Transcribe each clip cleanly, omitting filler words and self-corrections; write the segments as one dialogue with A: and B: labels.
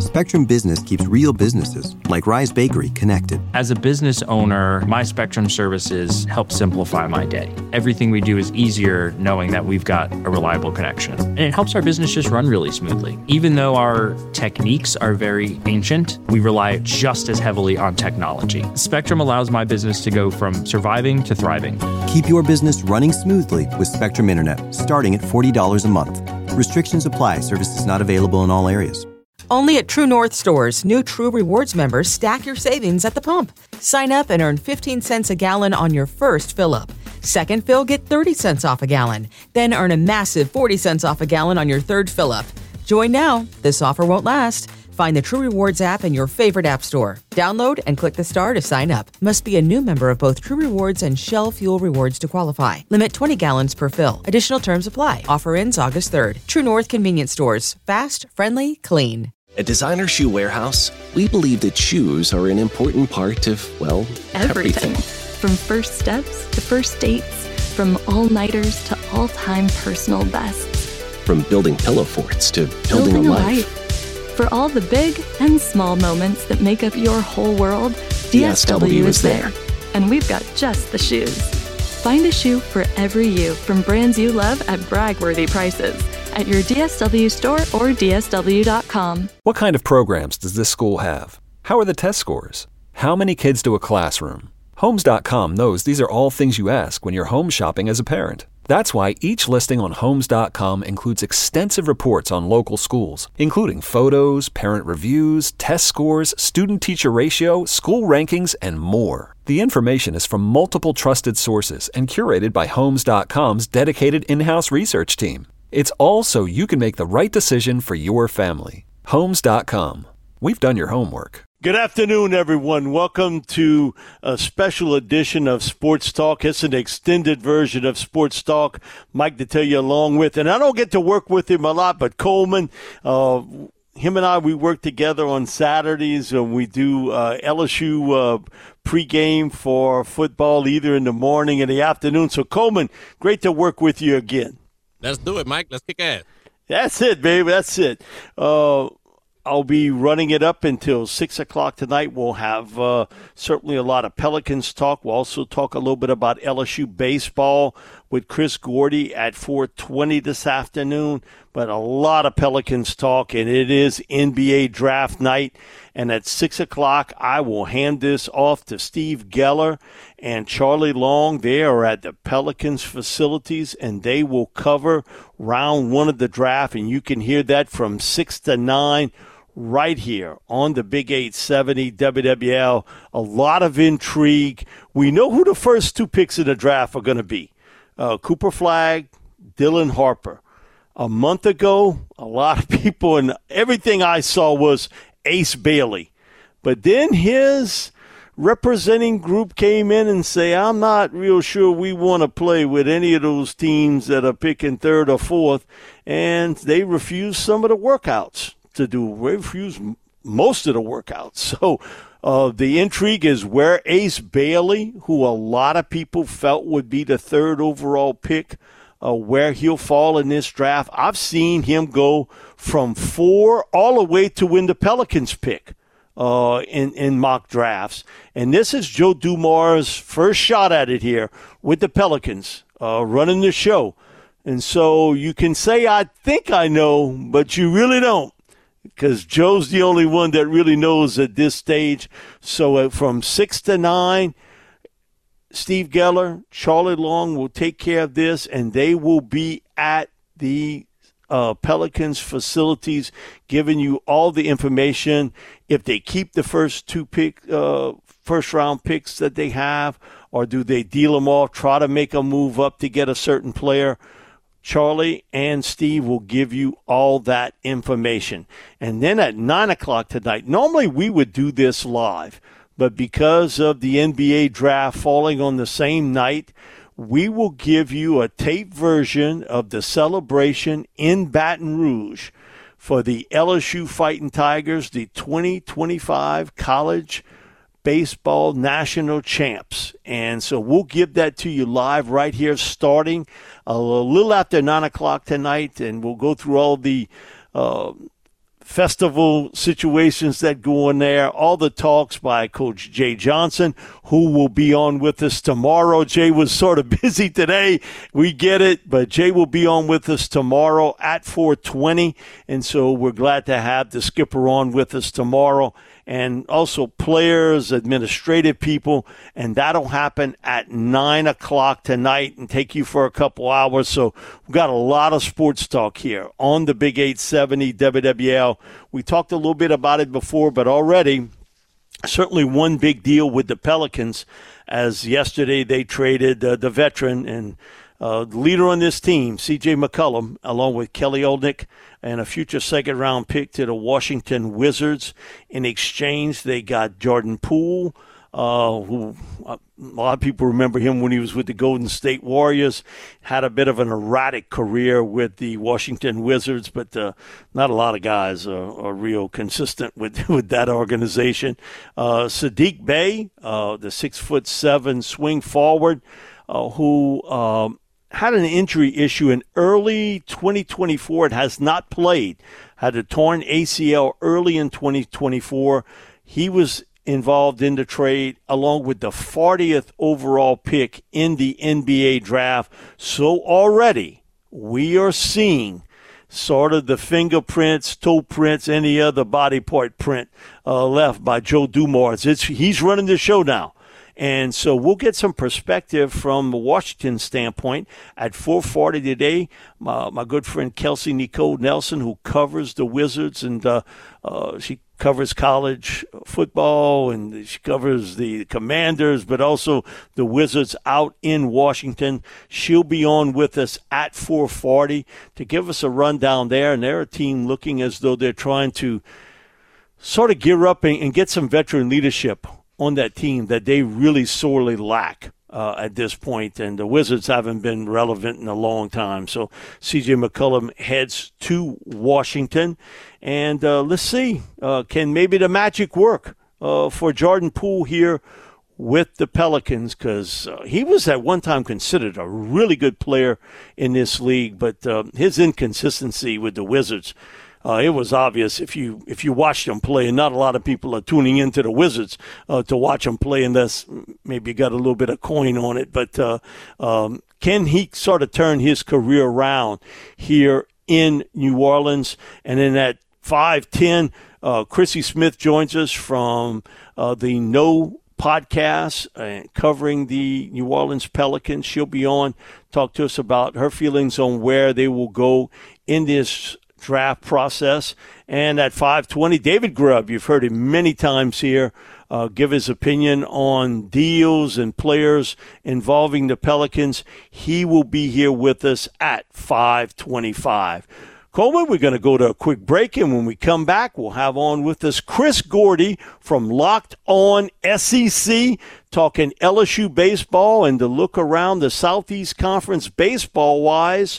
A: Spectrum Business keeps real businesses, like Rise Bakery, connected.
B: As a business owner, my Spectrum services help simplify my day. Everything we do is easier knowing that we've got a reliable connection. And it helps our business just run really smoothly. Even though our techniques are very ancient, we rely just as heavily on technology. Spectrum allows my business to go from surviving to thriving.
A: Keep your business running smoothly with Spectrum Internet, starting at $40 a month. Restrictions apply. Services not available in all areas.
C: Only at True North stores, new True Rewards members stack your savings at the pump. Sign up and earn 15 cents a gallon on your first fill-up. Second fill, get 30 cents off a gallon. Then earn a massive 40 cents off a gallon on your third fill-up. Join now. This offer won't last. Find the True Rewards app in your favorite app store. Download and click the star to sign up. Must be a new member of both True Rewards and Shell Fuel Rewards to qualify. Limit 20 gallons per fill. Additional terms apply. Offer ends August 3rd. True North Convenience Stores. Fast, friendly, clean.
D: At Designer Shoe Warehouse, we believe that shoes are an important part of, well, everything.
E: From first steps to first dates, from all-nighters to all-time personal bests.
D: From building pillow forts to building a life.
E: For all the big and small moments that make up your whole world, DSW is there. And we've got just the shoes. Find a shoe for every you from brands you love at brag-worthy prices at your DSW store or DSW.com.
F: What kind of programs does this school have? How are the test scores? How many kids do a classroom? Homes.com knows these are all things you ask when you're home shopping as a parent. That's why each listing on Homes.com includes extensive reports on local schools, including photos, parent reviews, test scores, student-teacher ratio, school rankings, and more. The information is from multiple trusted sources and curated by Homes.com's dedicated in-house research team. It's all so you can make the right decision for your family. Homes.com. We've done your homework.
G: Good afternoon, everyone. Welcome to a special edition of Sports Talk. It's an extended version of Sports Talk. Mike to tell you along with, and I don't get to work with him a lot, but Coleman, him and I, we work together on Saturdays, and we do LSU pregame for football either in the morning or the afternoon. So, Coleman, great to work with you again.
H: Let's do it, Mike. Let's kick ass.
G: That's it, baby. That's it. I'll be running it up until 6 o'clock tonight. We'll have certainly a lot of Pelicans talk. We'll also talk a little bit about LSU baseball with Chris Gordy at 4:20 this afternoon. But a lot of Pelicans talk, and it is NBA draft night. And at 6 o'clock, I will hand this off to Steve Geller and Charlie Long. They are at the Pelicans facilities, and they will cover round one of the draft. And you can hear that from 6 to 9 right here on the Big 870 WWL. A lot of intrigue. We know who the first two picks in the draft are going to be. Cooper Flagg, Dylan Harper. A month ago, a lot of people and everything I saw was Ace Bailey. But then his representing group came in and say, I'm not real sure we want to play with any of those teams that are picking third or fourth. And they refused some of the workouts to do. They refused most of the workouts. So the intrigue is where Ace Bailey, who a lot of people felt would be the third overall pick, where he'll fall in this draft. I've seen him go from 4 all the way to when the Pelicans pick in mock drafts. And this is Joe Dumars' first shot at it here with the Pelicans, running the show. And so you can say, I think I know, but you really don't, because Joe's the only one that really knows at this stage. So from 6 to 9, Steve Geller, Charlie Long will take care of this, and they will be at the Pelicans facilities giving you all the information. If they keep the first two first-round picks that they have, or do they deal them off, try to make a move up to get a certain player, Charlie and Steve will give you all that information. And then at 9 o'clock tonight, normally we would do this live, but because of the NBA draft falling on the same night, we will give you a tape version of the celebration in Baton Rouge for the LSU Fighting Tigers, the 2025 College Baseball National Champs. And so we'll give that to you live right here starting a little after 9 o'clock tonight, and we'll go through all the festival situations that go on there. All the talks by Coach Jay Johnson, who will be on with us tomorrow. Jay was sort of busy today. We get it, but Jay will be on with us tomorrow at 4:20, and so we're glad to have the skipper on with us tomorrow, and also players, administrative people, and that'll happen at 9 o'clock tonight and take you for a couple hours. So we've got a lot of sports talk here on the Big 870 WWL. We talked a little bit about it before, but already certainly one big deal with the Pelicans, as yesterday they traded the veteran and leader on this team, C.J. McCollum, along with Kelly Olynyk and a future second-round pick to the Washington Wizards. In exchange, they got Jordan Poole, who a lot of people remember him when he was with the Golden State Warriors, had a bit of an erratic career with the Washington Wizards, but not a lot of guys are real consistent with that organization. Saddiq Bey, the 6'7" swing forward, who had an injury issue in early 2024. It has not played. Had a torn ACL early in 2024. He was involved in the trade along with the 40th overall pick in the NBA draft. So already we are seeing sort of the fingerprints, toe prints, any other body part print left by Joe Dumars. He's running the show now. And so we'll get some perspective from the Washington standpoint at 4:40 today. My good friend Kelsey Nicole Nelson, who covers the Wizards, and she covers college football and she covers the Commanders, but also the Wizards out in Washington. She'll be on with us at 4:40 to give us a rundown there. And they're a team looking as though they're trying to sort of gear up and get some veteran leadership on that team that they really sorely lack at this point, and the Wizards haven't been relevant in a long time. So C.J. McCollum heads to Washington, and let's see, can maybe the magic work for Jordan Poole here with the Pelicans, because he was at one time considered a really good player in this league, but his inconsistency with the Wizards, it was obvious if you watched him play, and not a lot of people are tuning into the Wizards to watch him play unless maybe you got a little bit of coin on it. But can he sort of turn his career around here in New Orleans? And then at 5:10, Chrissy Smith joins us from the No podcast covering the New Orleans Pelicans. She'll be on, talk to us about her feelings on where they will go in this draft process. And at 5:20, David Grubb, you've heard him many times here, give his opinion on deals and players involving the Pelicans. He will be here with us at 5:25. Coleman, we're going to go to a quick break, and when we come back, we'll have on with us Chris Gordy from Locked On SEC, talking LSU baseball and the look around the Southeast Conference baseball-wise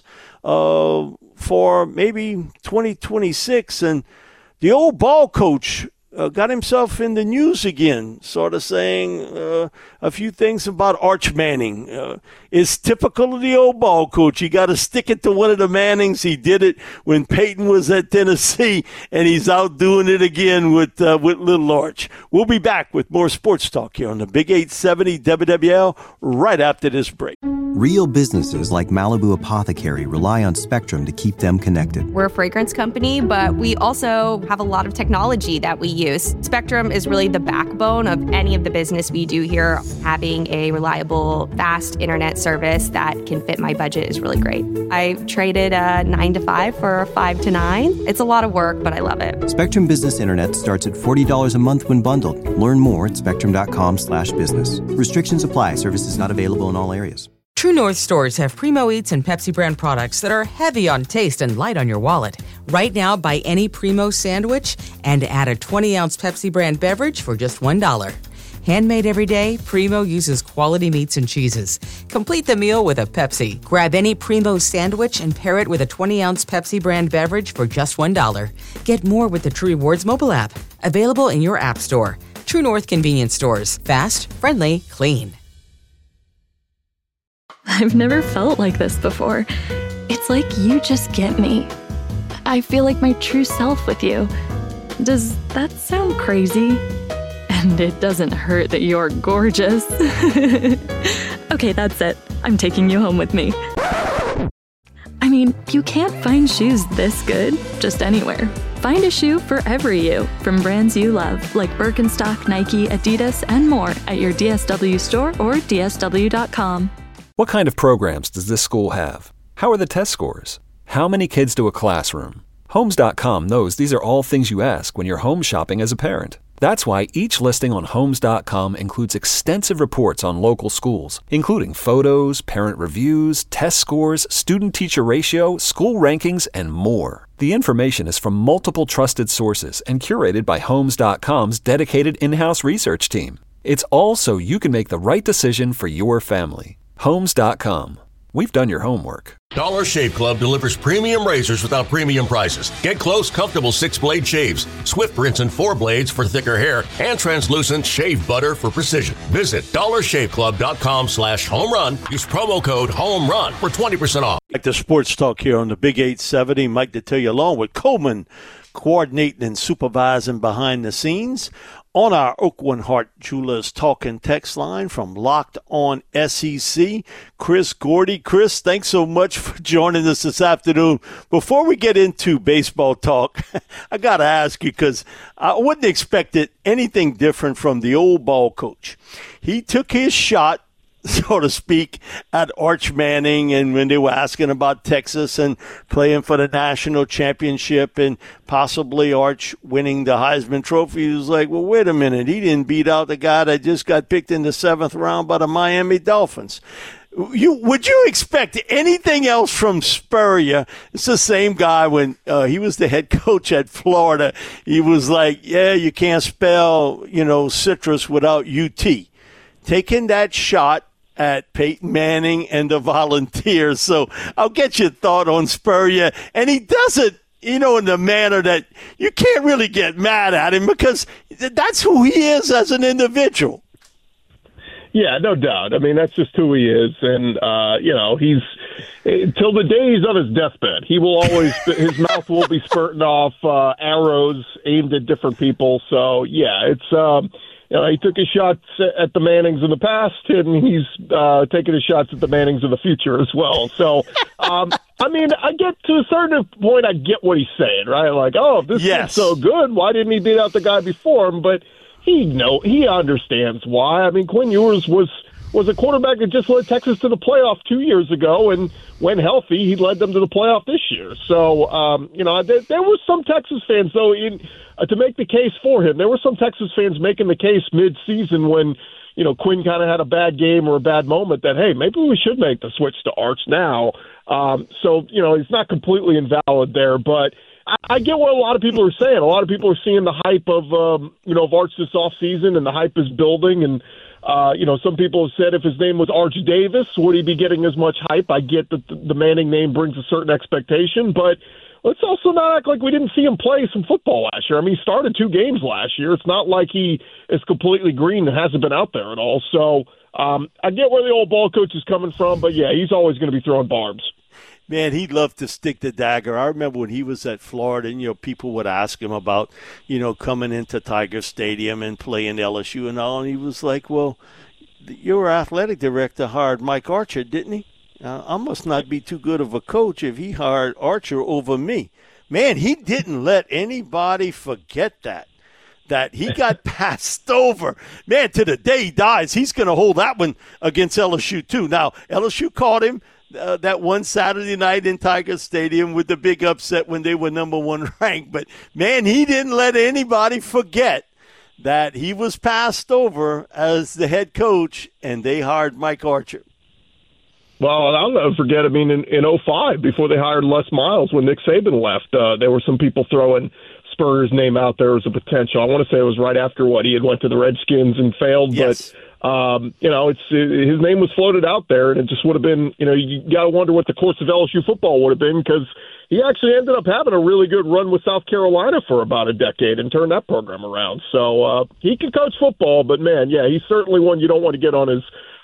G: for maybe 2026. And the old ball coach got himself in the news again, sort of saying a few things about Arch Manning. It's typical of the old ball coach. You got to stick it to one of the Mannings. He did it when Peyton was at Tennessee, and he's out doing it again with little Arch. We'll be back with more sports talk here on the Big 870 WWL right after this break.
A: Real businesses like Malibu Apothecary rely on Spectrum to keep them connected.
I: We're a fragrance company, but we also have a lot of technology that we use. Spectrum is really the backbone of any of the business we do here. Having a reliable, fast internet service that can fit my budget is really great. I traded a 9 to 5 for a 5 to 9. It's a lot of work, but I love it.
A: Spectrum Business Internet starts at $40 a month when bundled. Learn more at spectrum.com/business. Restrictions apply. Services not available in all areas.
C: True North stores have Primo Eats and Pepsi brand products that are heavy on taste and light on your wallet. Right now, buy any Primo sandwich and add a 20-ounce Pepsi brand beverage for just $1. Handmade every day, Primo uses quality meats and cheeses. Complete the meal with a Pepsi. Grab any Primo sandwich and pair it with a 20-ounce Pepsi brand beverage for just $1. Get more with the True Rewards mobile app. Available in your app store. True North convenience stores. Fast, friendly, clean.
E: I've never felt like this before. It's like you just get me. I feel like my true self with you. Does that sound crazy? And it doesn't hurt that you're gorgeous. Okay, that's it. I'm taking you home with me. I mean, you can't find shoes this good just anywhere. Find a shoe for every you from brands you love, like Birkenstock, Nike, Adidas, and more at your DSW store or DSW.com.
F: What kind of programs does this school have? How are the test scores? How many kids do a classroom? Homes.com knows these are all things you ask when you're home shopping as a parent. That's why each listing on Homes.com includes extensive reports on local schools, including photos, parent reviews, test scores, student-teacher ratio, school rankings, and more. The information is from multiple trusted sources and curated by Homes.com's dedicated in-house research team. It's all so you can make the right decision for your family. Homes.com. We've done your homework.
J: Dollar Shave Club delivers premium razors without premium prices. Get close, comfortable 6-blade shaves, swift rinse and 4 blades for thicker hair, and translucent shave butter for precision. Visit dollarshaveclub.com/homerun. Use promo code HOMERUN for 20% off.
G: Back to Sports Talk here on the Big 870. Mike Detillier along with Coleman, coordinating and supervising behind the scenes. On our Oakland Heart Jewelers talk and text line from Locked On SEC, Chris Gordy. Chris, thanks so much for joining us this afternoon. Before we get into baseball talk, I got to ask you, because I wouldn't expect anything different from the old ball coach. He took his shot, so to speak, at Arch Manning, and when they were asking about Texas and playing for the national championship and possibly Arch winning the Heisman Trophy, he was like, well, wait a minute, he didn't beat out the guy that just got picked in the 7th round by the Miami Dolphins. Would you expect anything else from Spurrier? It's the same guy when he was the head coach at Florida. He was like, yeah, you can't spell, citrus without UT. Taking that shot at Peyton Manning and the Volunteers. So I'll get your thought on Spurrier. And he does it, in the manner that you can't really get mad at him, because that's who he is as an individual.
K: Yeah, no doubt. I mean, that's just who he is. And, he's till the day he's on his deathbed, he will always, his mouth will be spurting off arrows aimed at different people. So, yeah, it's, he took his shots at the Mannings in the past, and he's taking his shots at the Mannings in the future as well. So, I get to a certain point, I get what he's saying, right? Like, oh, if this kid's so good, why didn't he beat out the guy before him? But he understands why. I mean, Quinn Ewers was a quarterback that just led Texas to the playoff 2 years ago, and when healthy, he led them to the playoff this year. So, there were some Texas fans, though, to make the case for him. There were some Texas fans making the case mid-season when, Quinn kind of had a bad game or a bad moment that, hey, maybe we should make the switch to Arch now. He's not completely invalid there, but I get what a lot of people are saying. A lot of people are seeing the hype of Arch this offseason, and the hype is building. And, some people have said if his name was Arch Davis, would he be getting as much hype? I get that the Manning name brings a certain expectation, but let's also not act like we didn't see him play some football last year. I mean, he started 2 games last year. It's not like he is completely green and hasn't been out there at all. So I get where the old ball coach is coming from, but, yeah, he's always going to be throwing barbs.
G: Man, he'd love to stick the dagger. I remember when he was at Florida, and, people would ask him about, coming into Tiger Stadium and playing LSU and all, and he was like, well, your athletic director hired Mike Archer, didn't he? I must not be too good of a coach if he hired Archer over me. Man, he didn't let anybody forget that he got passed over. Man, to the day he dies, he's going to hold that one against LSU too. Now, LSU caught him that one Saturday night in Tiger Stadium with the big upset when they were number 1 ranked. But, man, he didn't let anybody forget that he was passed over as the head coach, and they hired Mike Archer.
K: Well, I'll never forget, in 05, before they hired Les Miles, when Nick Saban left, there were some people throwing Spurrier's name out there as a potential. I want to say it was right after he had went to the Redskins and failed,
G: yes.
K: But his name was floated out there, and it just would have been, you got to wonder what the course of LSU football would have been, because he actually ended up having a really good run with South Carolina for about a decade and turned that program around. So he can coach football, but man, yeah, he's certainly one you don't want to get on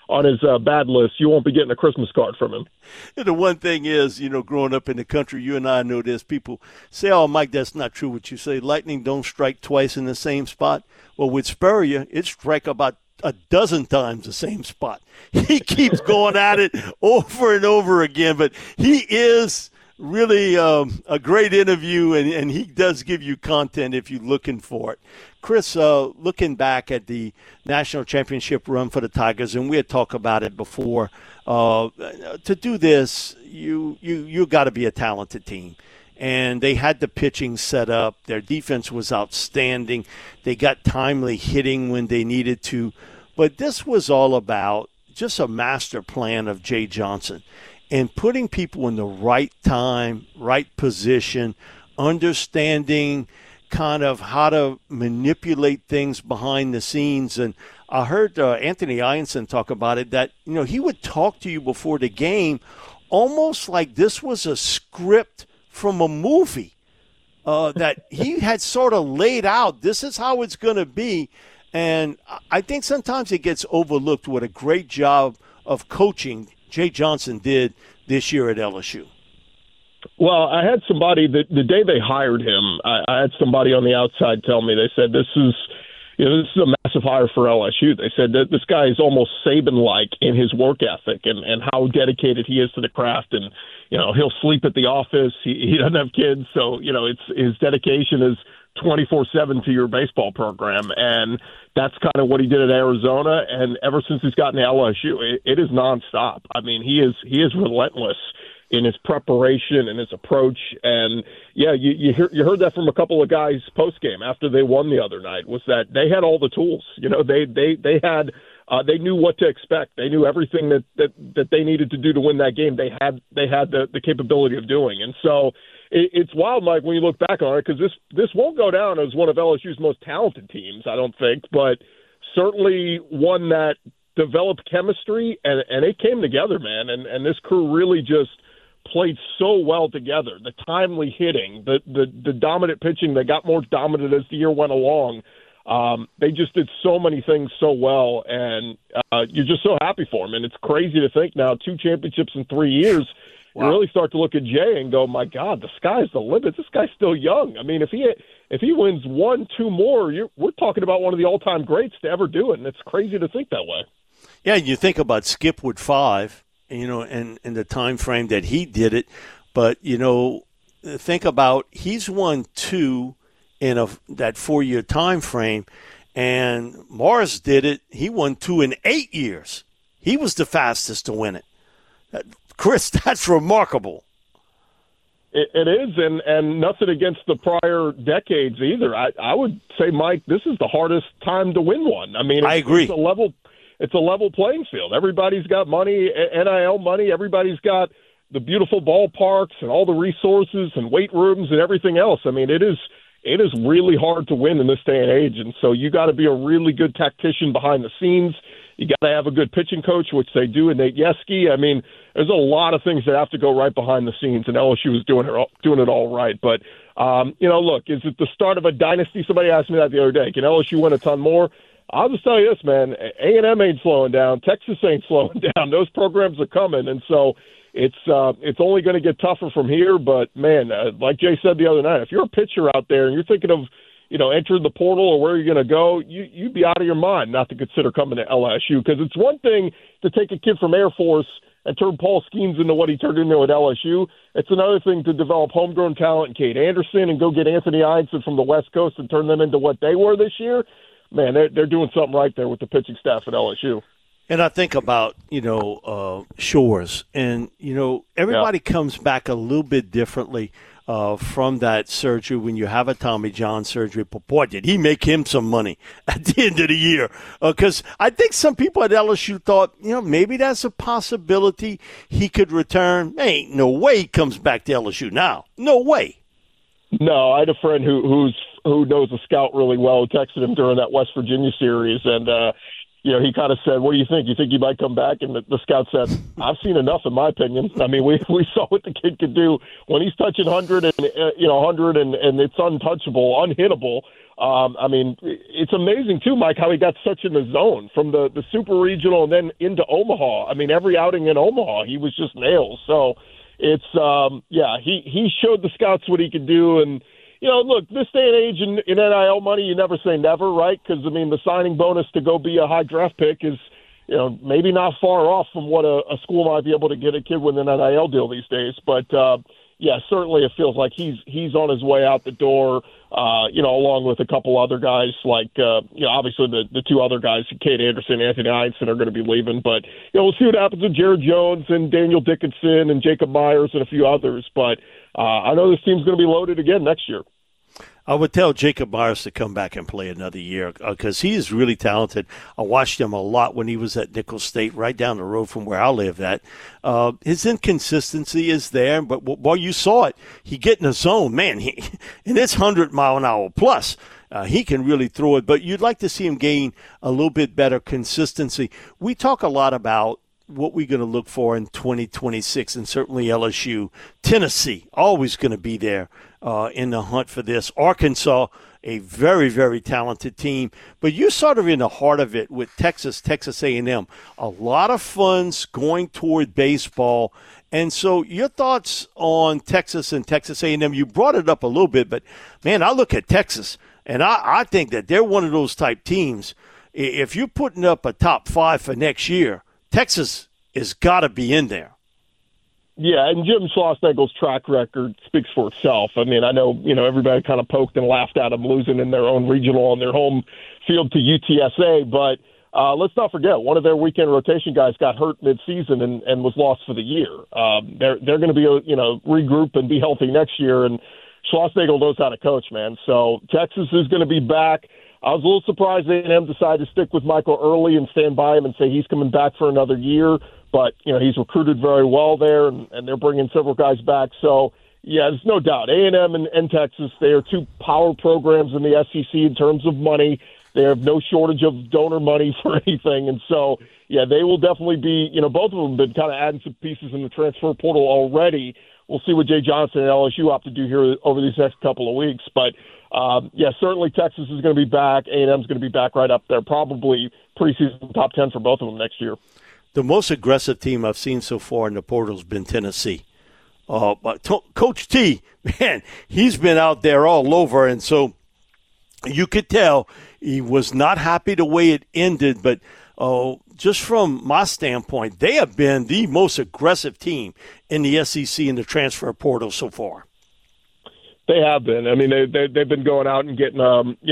K: bad list, you won't be getting a Christmas card from him.
G: And the one thing is, growing up in the country, you and I know this. People say, "Oh, Mike, that's not true what you say. Lightning don't strike twice in the same spot." Well, with Spurrier, it strike about a dozen times the same spot. He keeps going at it over and over again, but he is really a great interview, and he does give you content if you're looking for it. Chris, looking back at the national championship run for the Tigers, and we had talked about it before, to do this, you got to be a talented team. And they had the pitching set up. Their defense was outstanding. They got timely hitting when they needed to. But this was all about just a master plan of Jay Johnson and putting people in the right time, right position, understanding kind of how to manipulate things behind the scenes. And I heard Anthony Ianson talk about it, that he would talk to you before the game almost like this was a script from a movie that he had sort of laid out. This is how it's going to be. And I think sometimes it gets overlooked what a great job of coaching Jay Johnson did this year at LSU.
K: Well, I had somebody the day they hired him, I had somebody on the outside tell me, they said, this is a massive hire for LSU. They said that this guy is almost Saban-like in his work ethic and how dedicated he is to the craft. And, he'll sleep at the office. He doesn't have kids. So, it's his dedication is 24/7 to your baseball program. And that's kind of what he did at Arizona. And ever since he's gotten to LSU, it is nonstop. I mean, he is relentless in his preparation and his approach. And yeah, you heard that from a couple of guys post game after they won the other night, was that they had all the tools. They knew what to expect. They knew everything that they needed to do to win that game. They had the capability of doing. And so it's wild, Mike, when you look back on it, because this won't go down as one of LSU's most talented teams, I don't think, but certainly one that developed chemistry and it came together, man. And this crew really just played so well together. The timely hitting, the dominant pitching, they got more dominant as the year went along. They just did so many things so well, and you're just so happy for them. And it's crazy to think now, 2 championships in 3 years. Wow. You really start to look at Jay and go, my God, the sky's the limit. This guy's still young. I mean, if he wins 1, 2 more, we're talking about one of the all-time greats to ever do it, and it's crazy to think that way.
G: Yeah, you think about Skip with 5, and the time frame that he did it. But, think about he's won 2 in that 4-year time frame, and Morris did it. He won 2 in 8 years. He was the fastest to win it. Chris, that's remarkable.
K: It is, and nothing against the prior decades either. I would say, Mike, this is the hardest time to win one. I mean,
G: I agree.
K: It's a level playing field. Everybody's got money, NIL money. Everybody's got the beautiful ballparks and all the resources and weight rooms and everything else. I mean, it is really hard to win in this day and age, and so you got to be a really good tactician behind the scenes. You got to have a good pitching coach, which they do in Nate Yeskie. I mean, there's a lot of things that have to go right behind the scenes, and LSU is doing it all right. But, look, is it the start of a dynasty? Somebody asked me that the other day. Can LSU win a ton more? I'll just tell you this, man. A&M ain't slowing down. Texas ain't slowing down. Those programs are coming, and so it's only going to get tougher from here. But, man, like Jay said the other night, if you're a pitcher out there and you're thinking of entering the portal or where you're going to go, you'd be out of your mind not to consider coming to LSU, because it's one thing to take a kid from Air Force and turn Paul Skeens into what he turned into at LSU. It's another thing to develop homegrown talent in Cade Anderson and go get Anthony Ianson from the West Coast and turn them into what they were this year. Man, they're doing something right there with the pitching staff at LSU.
G: And I think about, Shores, and, everybody comes back a little bit differently from that surgery when you have a Tommy John surgery. But, boy, did he make him some money at the end of the year. Because I think some people at LSU thought, maybe that's a possibility he could return. Ain't no way he comes back to LSU now. No way.
K: No, I had a friend who knows a scout really well, who texted him during that West Virginia series, and he kind of said, "What do you think? You think he might come back?" And the scout said, "I've seen enough, in my opinion. I mean, we saw what the kid could do when he's touching 100 and 100, and it's untouchable, unhittable. I mean, it's amazing, too, Mike, how he got such in the zone from the super regional and then into Omaha. I mean, every outing in Omaha, he was just nails. So it's, he showed the scouts what he could do. And, look, this day and age in NIL money, you never say never, right? Because, I mean, the signing bonus to go be a high draft pick is, maybe not far off from what a school might be able to get a kid with an NIL deal these days. But, certainly it feels like he's on his way out the door, along with a couple other guys like, obviously the two other guys, Cade Anderson, Anthony Einstein, are going to be leaving. But, we'll see what happens with Jared Jones and Daniel Dickinson and Jacob Myers and a few others. But I know this team's going to be loaded again next year.
G: I would tell Jacob Myers to come back and play another year because he is really talented. I watched him a lot when he was at Nicholls State, right down the road from where I live at. His inconsistency is there, but while you saw it, he get in the zone, man, and it's 100-mile-an-hour plus. He can really throw it, but you'd like to see him gain a little bit better consistency. We talk a lot about what we're going to look for in 2026, and certainly LSU. Tennessee, always going to be there in the hunt for this. Arkansas, a very, very talented team. But you're sort of in the heart of it with Texas A&M. A lot of funds going toward baseball. And so your thoughts on Texas and Texas A&M, you brought it up a little bit, but, man, I look at Texas, and I think that they're one of those type teams. If you're putting up a top 5 for next year, Texas has got to be in there.
K: Yeah, and Jim Schlossnagle's track record speaks for itself. I mean, I know, everybody kind of poked and laughed at them losing in their own regional on their home field to UTSA, but let's not forget, one of their weekend rotation guys got hurt midseason and was lost for the year. They're going to be, regroup and be healthy next year, and Schlossnagle knows how to coach, man. So Texas is going to be back. I was a little surprised A&M decided to stick with Michael Early and stand by him and say he's coming back for another year. But, he's recruited very well there, and they're bringing several guys back. So, yeah, there's no doubt. A&M and Texas, they are two power programs in the SEC in terms of money. They have no shortage of donor money for anything. And so, yeah, they will definitely be, both of them have been kind of adding some pieces in the transfer portal already. We'll see what Jay Johnson and LSU opt to do here over these next couple of weeks. But, certainly Texas is going to be back. A&M is going to be back right up there, probably preseason top 10 for both of them next year.
G: The most aggressive team I've seen so far in the portal has been Tennessee. But Coach T, man, he's been out there all over, and so you could tell he was not happy the way it ended. But just from my standpoint, they have been the most aggressive team in the SEC in the transfer portal so far.
K: They have been. I mean, they've been going out and getting,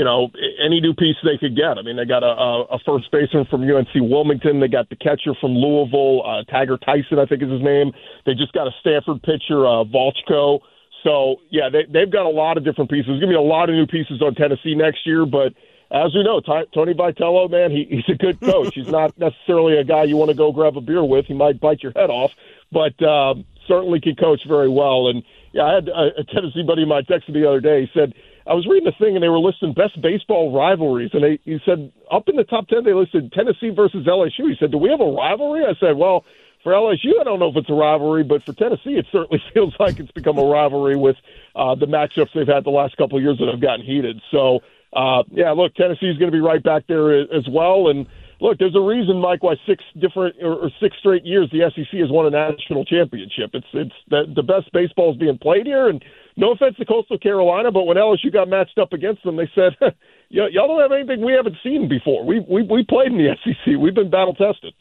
K: any new piece they could get. I mean, they got a first baseman from UNC Wilmington. They got the catcher from Louisville, Tiger Tyson, I think is his name. They just got a Stanford pitcher, Volchko. So, yeah, they've got a lot of different pieces. There's going to be a lot of new pieces on Tennessee next year. But as we know, Tony Vitello, man, he's a good coach. He's not necessarily a guy you want to go grab a beer with. He might bite your head off, but certainly can coach very well. And, yeah, I had a Tennessee buddy of mine texted me the other day. He said, I was reading a thing, and they were listing best baseball rivalries. And he said, up in the top 10, they listed Tennessee versus LSU. He said, do we have a rivalry? I said, well, for LSU, I don't know if it's a rivalry, but for Tennessee, it certainly feels like it's become a rivalry with the matchups they've had the last couple of years that have gotten heated. So, look, Tennessee's going to be right back there as well. And, look, there's a reason, Mike, why 6 straight years the SEC has won a national championship. It's the best baseball is being played here. And no offense to Coastal Carolina, but when LSU got matched up against them, they said, y'all don't have anything we haven't seen before. We played in the SEC. We've been battle-tested.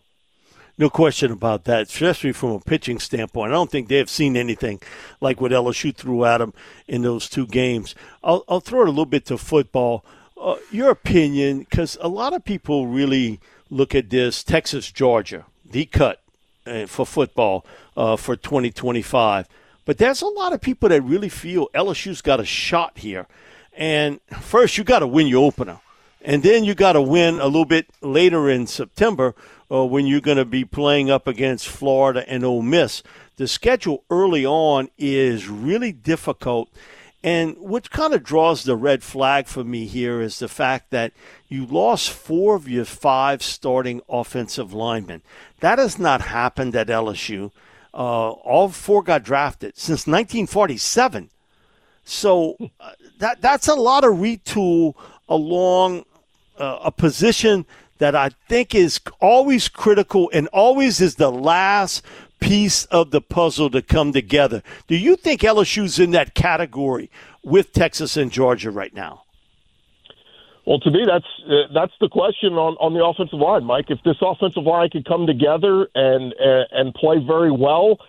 G: No question about that, especially from a pitching standpoint. I don't think they have seen anything like what LSU threw at them in those 2 games. I'll throw it a little bit to football. Your opinion, because a lot of people really look at this Texas-Georgia, the cut for football for 2025. But there's a lot of people that really feel LSU's got a shot here. And first, you got to win your opener. And then you got to win a little bit later in September when you're going to be playing up against Florida and Ole Miss. The schedule early on is really difficult. And what kind of draws the red flag for me here is the fact that you lost 4 of your 5 starting offensive linemen. That has not happened at LSU. All 4 got drafted since 1947. So that's a lot of retool along a position that I think is always critical and always is the last piece of the puzzle to come together. Do you think LSU's in that category with Texas and Georgia right now?
K: Well, to me, that's the question on the offensive line, Mike. If this offensive line could come together and play very well,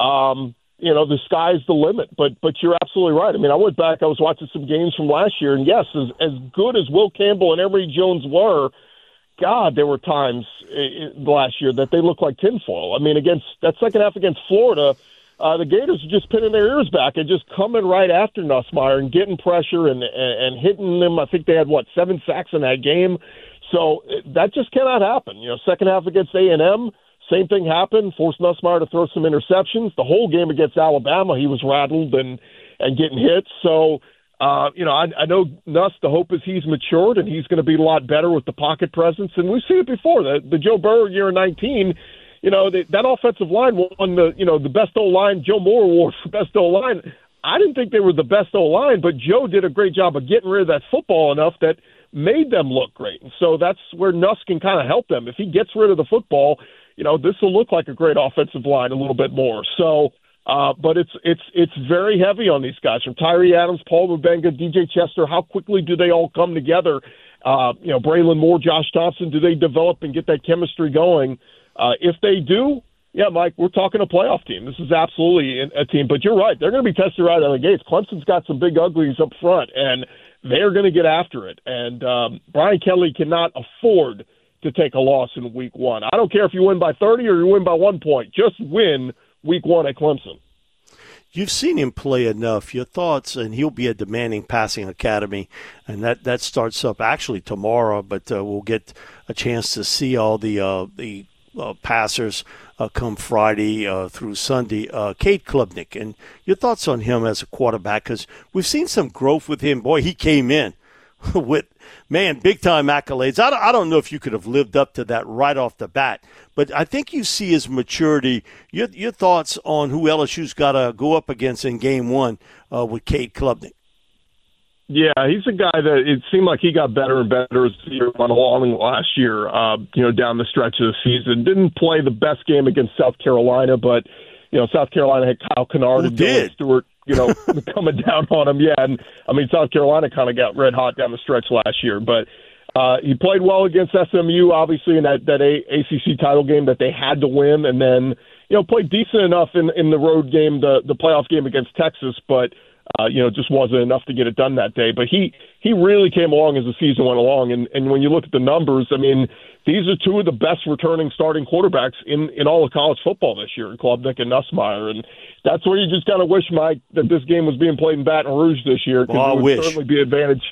K: the sky's the limit. But you're absolutely right. I mean, I went back, I was watching some games from last year, and yes, as good as Will Campbell and Emory Jones were, God, there were times last year that they looked like tinfoil. I mean, against that second half against Florida, the Gators were just pinning their ears back and just coming right after Nussmeier and getting pressure and hitting them. I think they had, 7 sacks in that game. So that just cannot happen. Second half against A&M, same thing happened, forced Nussmeier to throw some interceptions. The whole game against Alabama, he was rattled and getting hit. So, I know Nuss, the hope is he's matured and he's going to be a lot better with the pocket presence. And we've seen it before. The Joe Burrow year in 19, that offensive line won the best O-line, Joe Moore Award for best O-line. I didn't think they were the best O-line, but Joe did a great job of getting rid of that football enough that made them look great. And so that's where Nuss can kind of help them. If he gets rid of the football, this will look like a great offensive line a little bit more. So, but it's very heavy on these guys, from Tyree Adams, Paul Mubenga, DJ Chester. How quickly do they all come together? Braylon Moore, Josh Thompson, do they develop and get that chemistry going? If they do, yeah, Mike, we're talking a playoff team. This is absolutely a team. But you're right. They're going to be tested right out of the gates. Clemson's got some big uglies up front, and they're going to get after it. And Brian Kelly cannot afford to take a loss in week one. I don't care if you win by 30 or you win by 1 point. Just win week one at Clemson.
G: You've seen him play enough. Your thoughts, and he'll be a demanding passing academy, and that starts up actually tomorrow, but we'll get a chance to see all the passers come Friday through Sunday. Cade Klubnik, and your thoughts on him as a quarterback, because we've seen some growth with him. Boy, he came in with, big-time accolades. I don't know if you could have lived up to that right off the bat, but I think you see his maturity. Your thoughts on who LSU's got to go up against in game one with Cade Klubnik?
K: Yeah, he's a guy that it seemed like he got better and better as the year went along last year, down the stretch of the season. Didn't play the best game against South Carolina, but, South Carolina had Kyle Kennard and Dylan Stewart, coming down on him. Yeah, and, South Carolina kind of got red hot down the stretch last year. But he played well against SMU, obviously, in that ACC title game that they had to win, and then, played decent enough in the road game, the playoff game against Texas, but just wasn't enough to get it done that day. But he really came along as the season went along. And when you look at the numbers, these are two of the best returning starting quarterbacks in all of college football this year, Klubnik and Nussmeier. And that's where you just kind of wish, Mike, that this game was being played in Baton Rouge this year.
G: Well, it would
K: certainly be advantage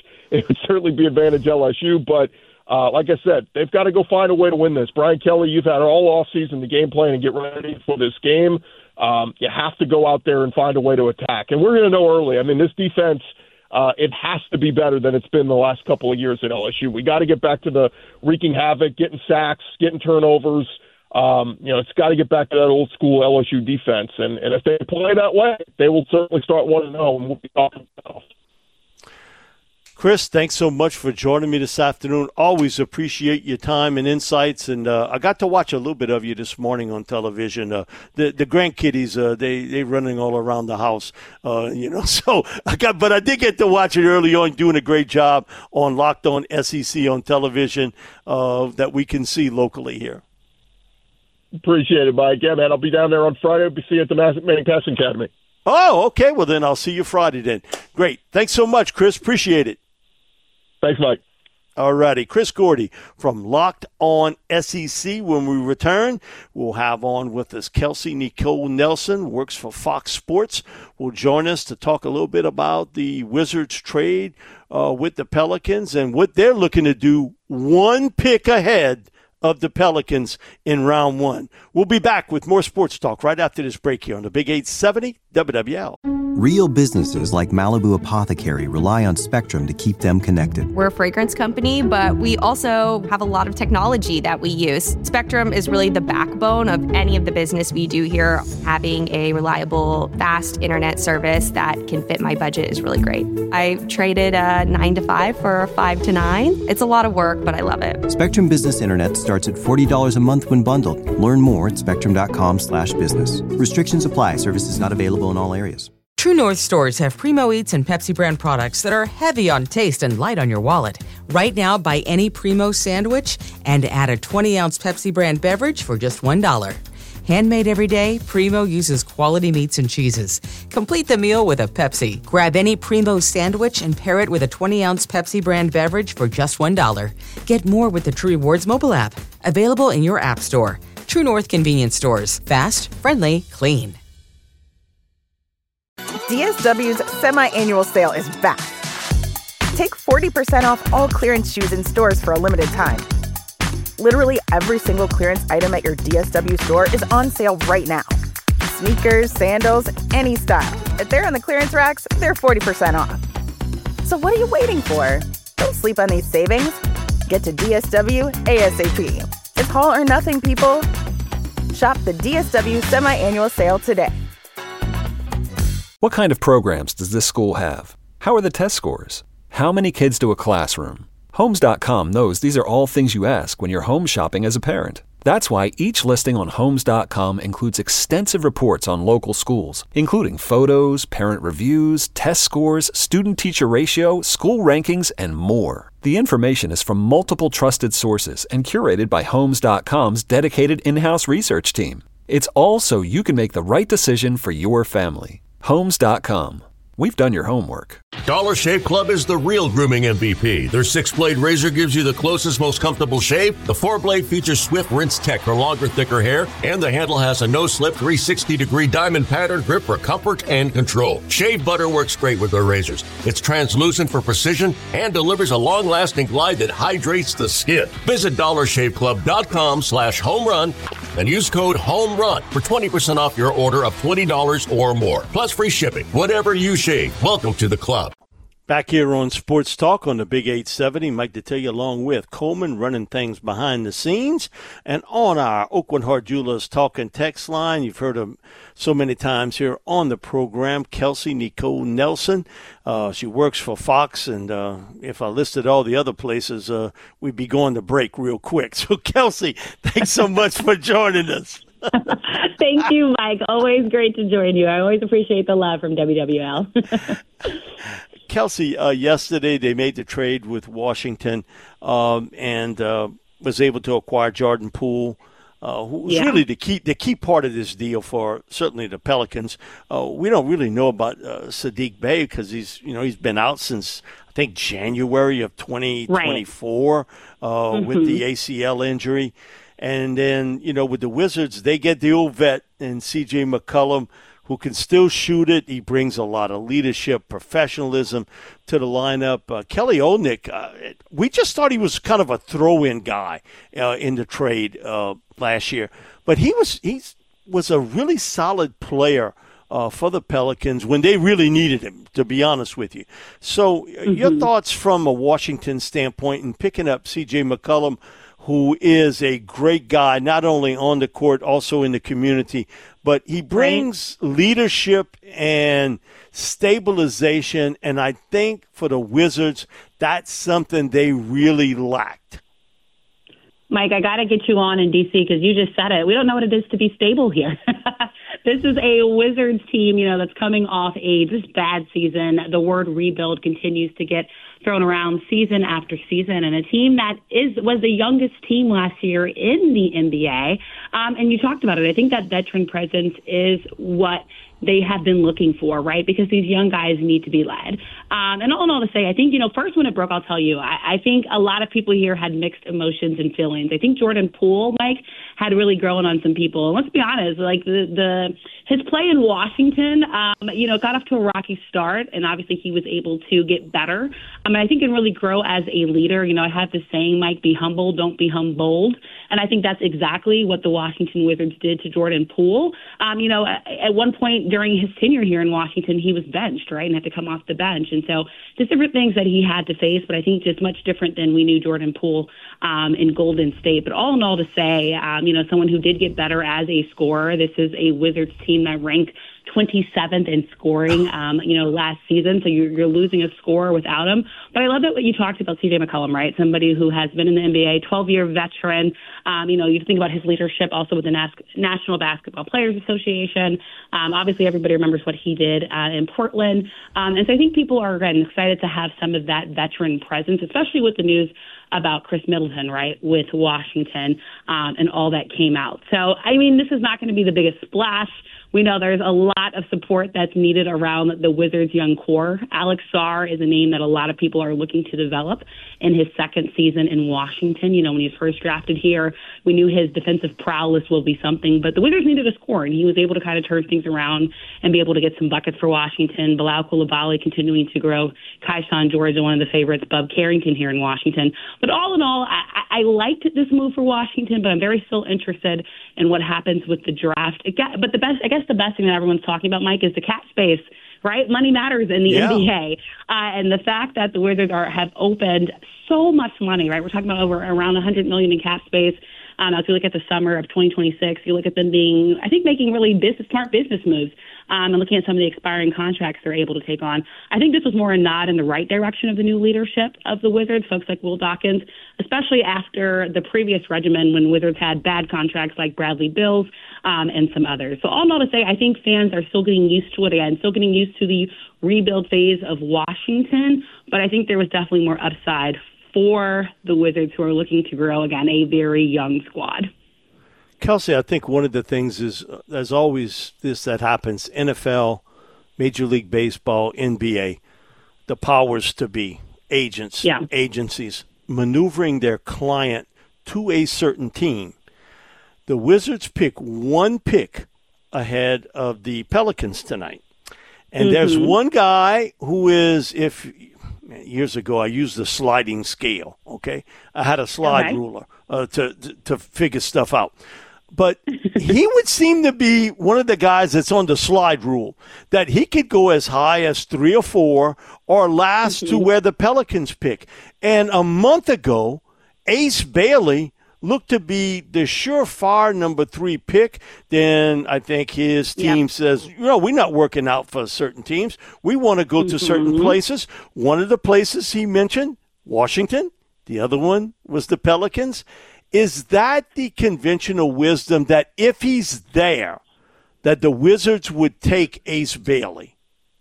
K: LSU. But like I said, they've got to go find a way to win this. Brian Kelly, you've had all offseason to game plan and get ready for this game. You have to go out there and find a way to attack. And we're going to know early. This defense, it has to be better than it's been the last couple of years at LSU. We got to get back to the wreaking havoc, getting sacks, getting turnovers. It's got to get back to that old school LSU defense. And if they play that way, they will certainly start 1-0, and we'll be talking about it.
G: Chris, thanks so much for joining me this afternoon. Always appreciate your time and insights. And I got to watch a little bit of you this morning on television. The grandkiddies, they running all around the house, So but I did get to watch it early on, doing a great job on Locked On SEC on television that we can see locally here.
K: Appreciate it, Mike. Yeah, man, I'll be down there on Friday. I'll see you at the Manning Passing Academy.
G: Oh, okay. Well, then I'll see you Friday then. Great. Thanks so much, Chris. Appreciate it.
K: Thanks, Mike.
G: All righty. Chris Gordy from Locked On SEC. When we return, we'll have on with us Kelsey Nicole Nelson, works for Fox Sports, will join us to talk a little bit about the Wizards trade with the Pelicans and what they're looking to do one pick ahead of the Pelicans in round one. We'll be back with more sports talk right after this break here on the Big 870 WWL.
A: Real businesses like Malibu Apothecary rely on Spectrum to keep them connected.
I: We're a fragrance company, but we also have a lot of technology that we use. Spectrum is really the backbone of any of the business we do here. Having a reliable, fast internet service that can fit my budget is really great. I traded a 9 to 5 for a 5 to 9. It's a lot of work, but I love it.
A: Spectrum Business Internet starts at $40 a month when bundled. Learn more at spectrum.com/business. Restrictions apply. Services not available in all areas.
C: True North stores have Primo Eats and Pepsi brand products that are heavy on taste and light on your wallet. Right now, buy any Primo sandwich and add a 20-ounce Pepsi brand beverage for just $1. Handmade every day, Primo uses quality meats and cheeses. Complete the meal with a Pepsi. Grab any Primo sandwich and pair it with a 20-ounce Pepsi brand beverage for just $1. Get more with the True Rewards mobile app. Available in your app store. True North convenience stores. Fast, friendly, clean.
L: DSW's semi-annual sale is back. Take 40% off all clearance shoes in stores for a limited time. Literally every single clearance item at your DSW store is on sale right now. Sneakers, sandals, any style. If they're on the clearance racks, they're 40% off. So what are you waiting for? Don't sleep on these savings. Get to DSW ASAP. It's all or nothing, people. Shop the DSW semi-annual sale today.
F: What kind of programs does this school have? How are the test scores? How many kids do a classroom? Homes.com knows these are all things you ask when you're home shopping as a parent. That's why each listing on Homes.com includes extensive reports on local schools, including photos, parent reviews, test scores, student-teacher ratio, school rankings, and more. The information is from multiple trusted sources and curated by Homes.com's dedicated in-house research team. It's all so you can make the right decision for your family. Homes.com. We've done your homework.
J: Dollar Shave Club is the real grooming MVP. Their 6-blade razor gives you the closest, most comfortable shave. The 4-blade features Swift Rinse Tech for longer, thicker hair. And the handle has a no-slip 360-degree diamond pattern grip for comfort and control. Shave butter works great with their razors. It's translucent for precision and delivers a long-lasting glide that hydrates the skin. Visit dollarshaveclub.com/homerun and use code HOMERUN for 20% off your order of $20 or more. Plus free shipping. Whatever you shave. Welcome to the club.
G: Back here on Sports Talk on the Big 870, Mike Detillier along with Coleman running things behind the scenes. And on our Oakland Heart Jewelers talk and text line, you've heard them so many times here on the program, Kelsey Nicole Nelson. She works for Fox, and if I listed all the other places, we'd be going to break real quick. So, Kelsey, thanks so much for joining us.
M: Thank you, Mike. Always great to join you. I always appreciate the love from WWL.
G: Kelsey, yesterday they made the trade with Washington and was able to acquire Jordan Poole, who's really the key part of this deal for certainly the Pelicans. We don't really know about Saddiq Bey because he's been out since I think January of 2024 with the ACL injury. And then, with the Wizards, they get the old vet in C.J. McCollum, who can still shoot it. He brings a lot of leadership, professionalism to the lineup. Kelly Olynyk, we just thought he was kind of a throw-in guy in the trade last year. But he was a really solid player for the Pelicans when they really needed him, to be honest with you. So your thoughts from a Washington standpoint in picking up C.J. McCollum, who is a great guy, not only on the court, also in the community, but he brings leadership and stabilization, and I think for the Wizards, that's something they really lacked.
M: Mike, I got to get you on in D.C. because you just said it. We don't know what it is to be stable here. This is a Wizards team, that's coming off a just bad season. The word rebuild continues to get thrown around season after season, and a team that was the youngest team last year in the NBA. And you talked about it. I think that veteran presence is what they have been looking for, right? Because these young guys need to be led. And all in all to say, I think, first when it broke, I'll tell you, I think a lot of people here had mixed emotions and feelings. I think Jordan Poole, Mike, had really grown on some people. And let's be honest, like his play in Washington, got off to a rocky start, and obviously he was able to get better. I think and really grow as a leader. I have this saying, Mike, be humble, don't be humbled. And I think that's exactly what the Washington Wizards did to Jordan Poole. At one point during his tenure here in Washington, he was benched, right, and had to come off the bench. And so just different things that he had to face, but I think just much different than we knew Jordan Poole in Golden State. But all in all to say, someone who did get better as a scorer. This is a Wizards team that ranked 27th in scoring, last season. So you're losing a scorer without him. But I love that what you talked about, CJ McCollum, right? Somebody who has been in the NBA, 12-year veteran. You think about his leadership also with the National Basketball Players Association. Obviously, everybody remembers what he did in Portland. And so I think people are, again, excited to have some of that veteran presence, especially with the news about Chris Middleton, right, with Washington and all that came out. So, this is not going to be the biggest splash. We know there's a lot of support that's needed around the Wizards' young core. Alex Sarr is a name that a lot of people are looking to develop in his second season in Washington. When he was first drafted here, we knew his defensive prowess will be something, but the Wizards needed a score, and he was able to kind of turn things around and be able to get some buckets for Washington. Bilal Coulibaly continuing to grow. Kaishan George, one of the favorites. Bub Carrington here in Washington. But all in all, I liked this move for Washington, but I'm very still interested in what happens with the draft. But the best thing that everyone's talking about, Mike, is the cap space, right? Money matters in the NBA. And the fact that the Wizards have opened so much money, right? We're talking about around $100 million in cap space. As you look at the summer of 2026, you look at them making really smart business moves and looking at some of the expiring contracts they're able to take on. I think this was more a nod in the right direction of the new leadership of the Wizards, folks like Will Dawkins, especially after the previous regimen when Wizards had bad contracts like Bradley Bills and some others. So all in all to say, I think fans are still getting used to it again, still getting used to the rebuild phase of Washington, but I think there was definitely more upside for the Wizards, who are looking to grow, again, a very young squad.
G: Kelsey, I think one of the things is, there's always this that happens, NFL, Major League Baseball, NBA, the powers to be, agencies, maneuvering their client to a certain team. The Wizards pick one pick ahead of the Pelicans tonight. And there's one guy who is, years ago, I used the sliding scale, okay? I had a slide ruler to figure stuff out. But he would seem to be one of the guys that's on the slide rule, that he could go as high as 3 or 4 or last to where the Pelicans pick. And a month ago, Ace Bailey looked to be the surefire number 3 pick. Then I think his team says, we're not working out for certain teams. We want to go to certain places. One of the places he mentioned, Washington. The other one was the Pelicans. Is that the conventional wisdom that if he's there, that the Wizards would take Ace Bailey?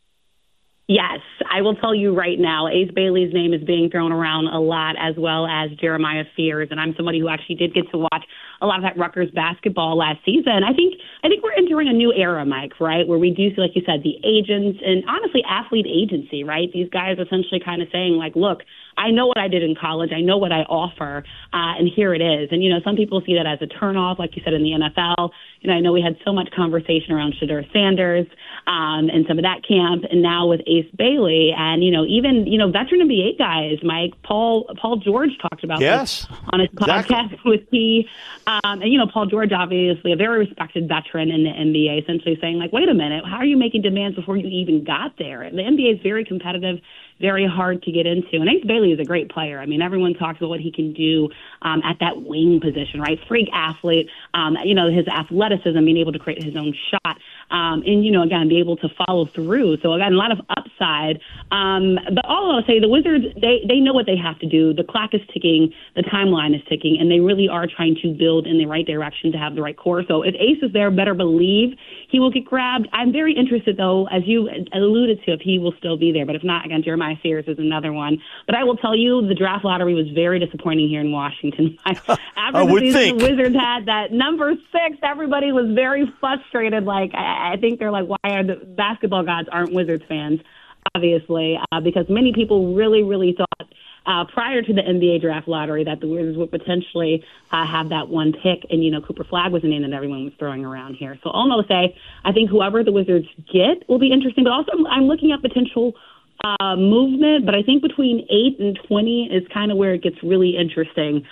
M: Yes, I will tell you right now, Ace Bailey's name is being thrown around a lot, as well as Jeremiah Fears. And I'm somebody who actually did get to watch a lot of that Rutgers basketball last season. I think we're entering a new era, Mike, right, where we do see, like you said, the agents and honestly athlete agency, right? These guys essentially kind of saying, like, look, I know what I did in college. I know what I offer, and here it is. And, some people see that as a turnoff, like you said, in the NFL. I know we had so much conversation around Shedeur Sanders and some of that camp, and now with Ace Bailey and, even, veteran NBA guys, Mike, Paul George talked about this on his podcast with he. And, Paul George, obviously a very respected veteran in the NBA, essentially saying, like, wait a minute, how are you making demands before you even got there? The NBA is very competitive, very hard to get into. And Ace Bailey is a great player. I mean, everyone talks about what he can do at that wing position, right? Freak athlete, his athleticism, being able to create his own shot. And, again, be able to follow through. So, again, a lot of upside. But all I'll say, the Wizards, they know what they have to do. The clock is ticking. The timeline is ticking. And they really are trying to build in the right direction to have the right core. So if Ace is there, better believe he will get grabbed. I'm very interested, though, as you alluded to, if he will still be there. But if not, again, Jeremiah Fears is another one. But I will tell you, the draft lottery was very disappointing here in Washington. After the season, the Wizards had that number 6, everybody was very frustrated. Like, I think they're like, why are the basketball gods aren't Wizards fans, obviously, because many people really, really thought prior to the NBA draft lottery that the Wizards would potentially have that one pick. And, Cooper Flagg was a name that everyone was throwing around here. So all to say, I think whoever the Wizards get will be interesting. But also I'm looking at potential movement, but I think between 8 and 20 is kind of where it gets really interesting,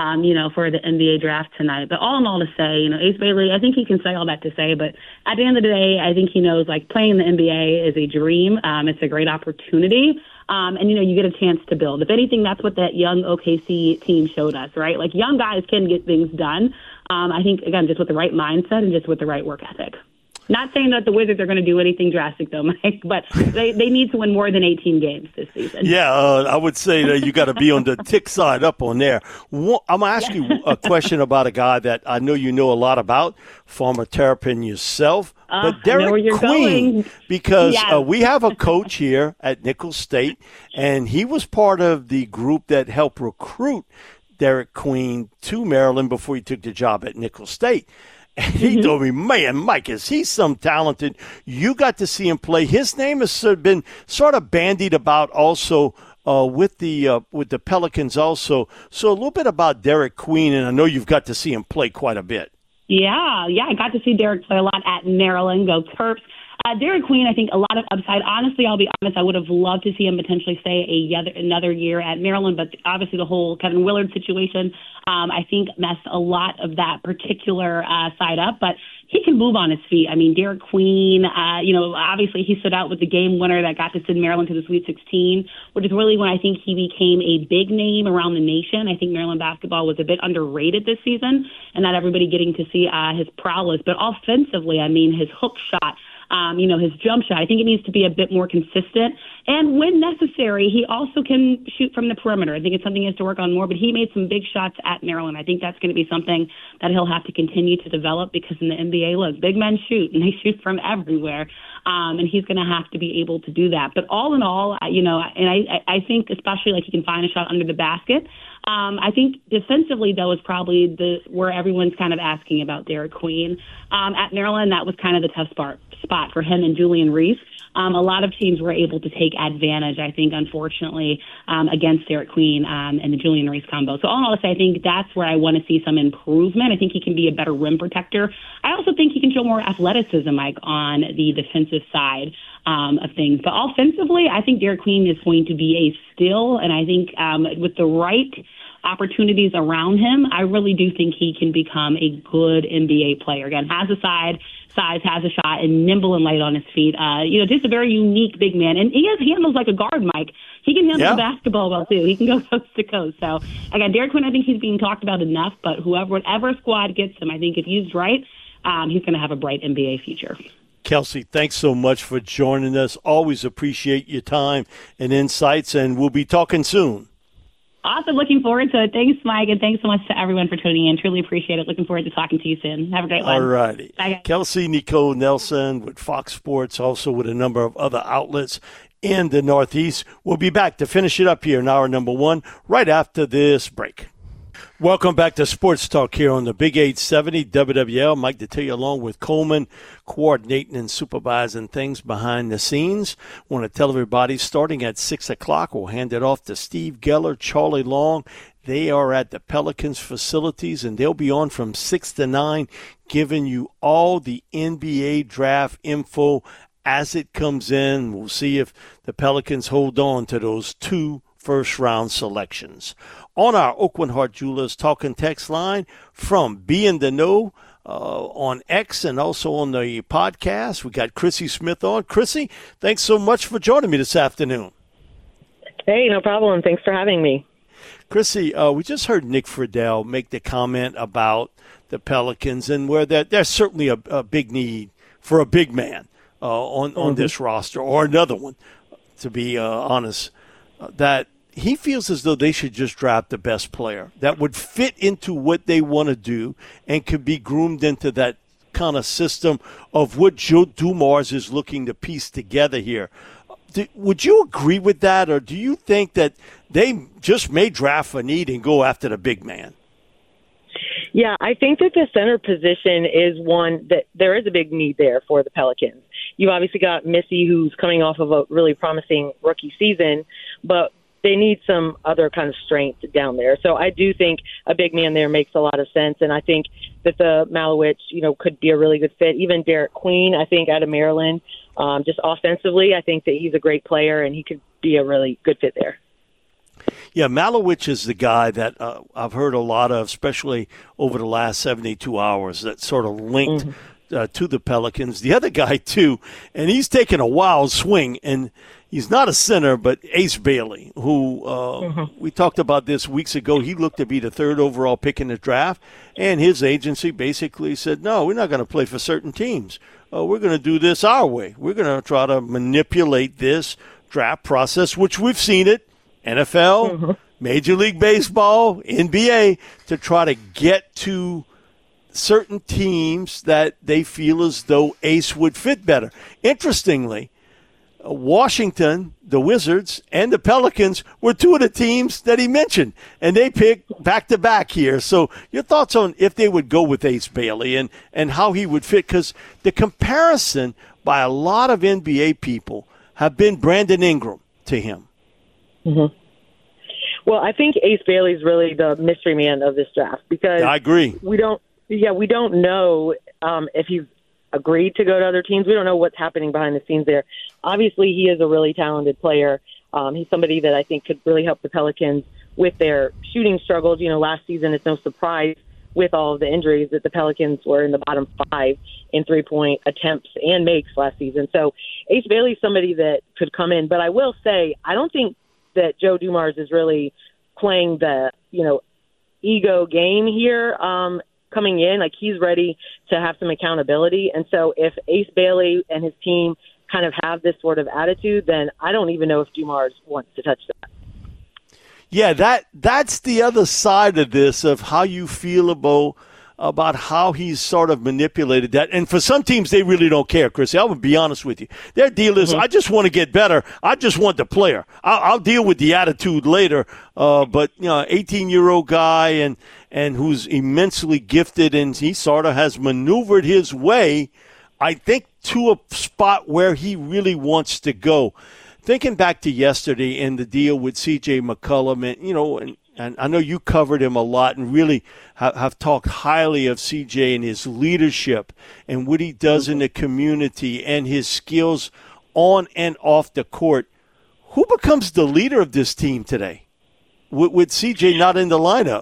M: for the NBA draft tonight. But all in all to say, Ace Bailey, I think he can say all that to say, but at the end of the day, I think he knows, like, playing in the NBA is a dream. It's a great opportunity. And you get a chance to build. If anything, that's what that young OKC team showed us, right? Like, young guys can get things done. I think, again, just with the right mindset and just with the right work ethic. Not saying that the Wizards are going to do anything drastic, though, Mike, but they need to win more than 18 games this season.
G: Yeah, I would say that you got to be on the tick side up on there. I'm going to ask you a question about a guy that I know you know a lot about, former Terrapin yourself, but Derek Queen, because we have a coach here at Nicholls State, and he was part of the group that helped recruit Derek Queen to Maryland before he took the job at Nicholls State. And he told me, man, Mike, is he some talented? You got to see him play. His name has been sort of bandied about also with the Pelicans also. So a little bit about Derek Queen, and I know you've got to see him play quite a bit. Yeah,
M: I got to see Derek play a lot at Maryland. Go Terps. Derek Queen, I think a lot of upside. Honestly, I'll be honest, I would have loved to see him potentially stay another year at Maryland, but obviously the whole Kevin Willard situation, I think, messed a lot of that particular side up. But he can move on his feet. I mean, Derek Queen, obviously he stood out with the game winner that got to send Maryland to the Sweet 16, which is really when I think he became a big name around the nation. I think Maryland basketball was a bit underrated this season, and not everybody getting to see his prowess. But offensively, I mean, his hook shot, his jump shot, I think it needs to be a bit more consistent. And when necessary, he also can shoot from the perimeter. I think it's something he has to work on more, but he made some big shots at Maryland. I think that's going to be something that he'll have to continue to develop because in the NBA, look, big men shoot, and they shoot from everywhere. And he's going to have to be able to do that. But all in all, and I think especially like he can find a shot under the basket. I think defensively, though, is probably where everyone's kind of asking about Derek Queen. At Maryland, that was kind of the tough spot for him and Julian Reese. A lot of teams were able to take advantage, I think, unfortunately, against Derek Queen and the Julian Reese combo. So all in all, I think that's where I want to see some improvement. I think he can be a better rim protector. I also think he can show more athleticism, Mike, on the defensive side of things. But offensively, I think Derek Queen is going to be a steal, and I think with the right opportunities around him, I really do think he can become a good NBA player. Again, has a size, has a shot, and nimble and light on his feet. Just a very unique big man. And he has handles like a guard, Mike. He can handle the basketball well, too. He can go coast to coast. So, again, Derek Quinn, I think he's being talked about enough, but whatever squad gets him, I think if used right, he's going to have a bright NBA future.
G: Kelsey, thanks so much for joining us. Always appreciate your time and insights, and we'll be talking soon.
M: Awesome. Looking forward to it. Thanks, Mike, and thanks so much to everyone for tuning in. Truly appreciate it. Looking forward to talking to you soon. Have a great one.
G: All righty.
M: Bye, guys.
G: Kelsey Nicole Nelson with Fox Sports, also with a number of other outlets in the Northeast. We'll be back to finish it up here in hour number one right after this break. Welcome back to Sports Talk here on the Big 870 WWL. Mike Detillier along with Coleman, coordinating and supervising things behind the scenes. Want to tell everybody starting at 6 o'clock, we'll hand it off to Steve Geller, Charlie Long. They are at the Pelicans facilities, and they'll be on from 6 to 9, giving you all the NBA draft info as it comes in. We'll see if the Pelicans hold on to those 2 first-round selections. On our Oakland Heart Jewelers talking text line from Be in the Know on X and also on the podcast, we got Chrissy Smith on. Chrissy, thanks so much for joining me this afternoon.
N: Hey, no problem. Thanks for having me.
G: Chrissy, we just heard Nick Friedel make the comment about the Pelicans and where there's certainly a big need for a big man on this roster, or another one, to be honest, that he feels as though they should just draft the best player that would fit into what they want to do and could be groomed into that kind of system of what Joe Dumars is looking to piece together here. Would you agree with that, or do you think that they just may draft for need and go after the big man?
N: Yeah, I think that the center position is one that there is a big need there for the Pelicans. You obviously got Missy, who's coming off of a really promising rookie season, but they need some other kind of strength down there. So I do think a big man there makes a lot of sense, and I think that the Malowich, could be a really good fit. Even Derek Queen, I think, out of Maryland, just offensively, I think that he's a great player, and he could be a really good fit there.
G: Yeah, Malowich is the guy that I've heard a lot of, especially over the last 72 hours, that sort of linked to the Pelicans. The other guy, too, and he's taken a wild swing, and he's not a center, but Ace Bailey, who we talked about this weeks ago. He looked to be the 3rd overall pick in the draft, and his agency basically said, no, we're not going to play for certain teams. We're going to do this our way. We're going to try to manipulate this draft process, which we've seen it. NFL, Major League Baseball, NBA, to try to get to certain teams that they feel as though Ace would fit better. Interestingly, Washington, the Wizards, and the Pelicans were 2 of the teams that he mentioned, and they picked back-to-back here. So your thoughts on if they would go with Ace Bailey and how he would fit, because the comparison by a lot of NBA people have been Brandon Ingram to him.
N: Well, I think Ace Bailey is really the mystery man of this draft because
G: I agree.
N: We don't know if he's agreed to go to other teams. We don't know what's happening behind the scenes there. Obviously, he is a really talented player. He's somebody that I think could really help the Pelicans with their shooting struggles. You know, last season it's no surprise with all of the injuries that the Pelicans were in the bottom 5 in 3-point attempts and makes last season. So Ace Bailey is somebody that could come in. But I will say, I don't think that Joe Dumars is really playing the, ego game here coming in. Like, he's ready to have some accountability. And so if Ace Bailey and his team kind of have this sort of attitude, then I don't even know if Dumars wants to touch that.
G: Yeah, that's the other side of this, of how you feel about how he's sort of manipulated that. And for some teams, they really don't care, Chrissy. I would be honest with you. Their deal is, I just want to get better. I just want the player. I'll deal with the attitude later. But, 18-year-old guy and who's immensely gifted, and he sort of has maneuvered his way, I think, to a spot where he really wants to go. Thinking back to yesterday and the deal with C.J. McCollum, and I know you covered him a lot and really have talked highly of CJ and his leadership and what he does in the community and his skills on and off the court. Who becomes the leader of this team today with CJ not in the lineup?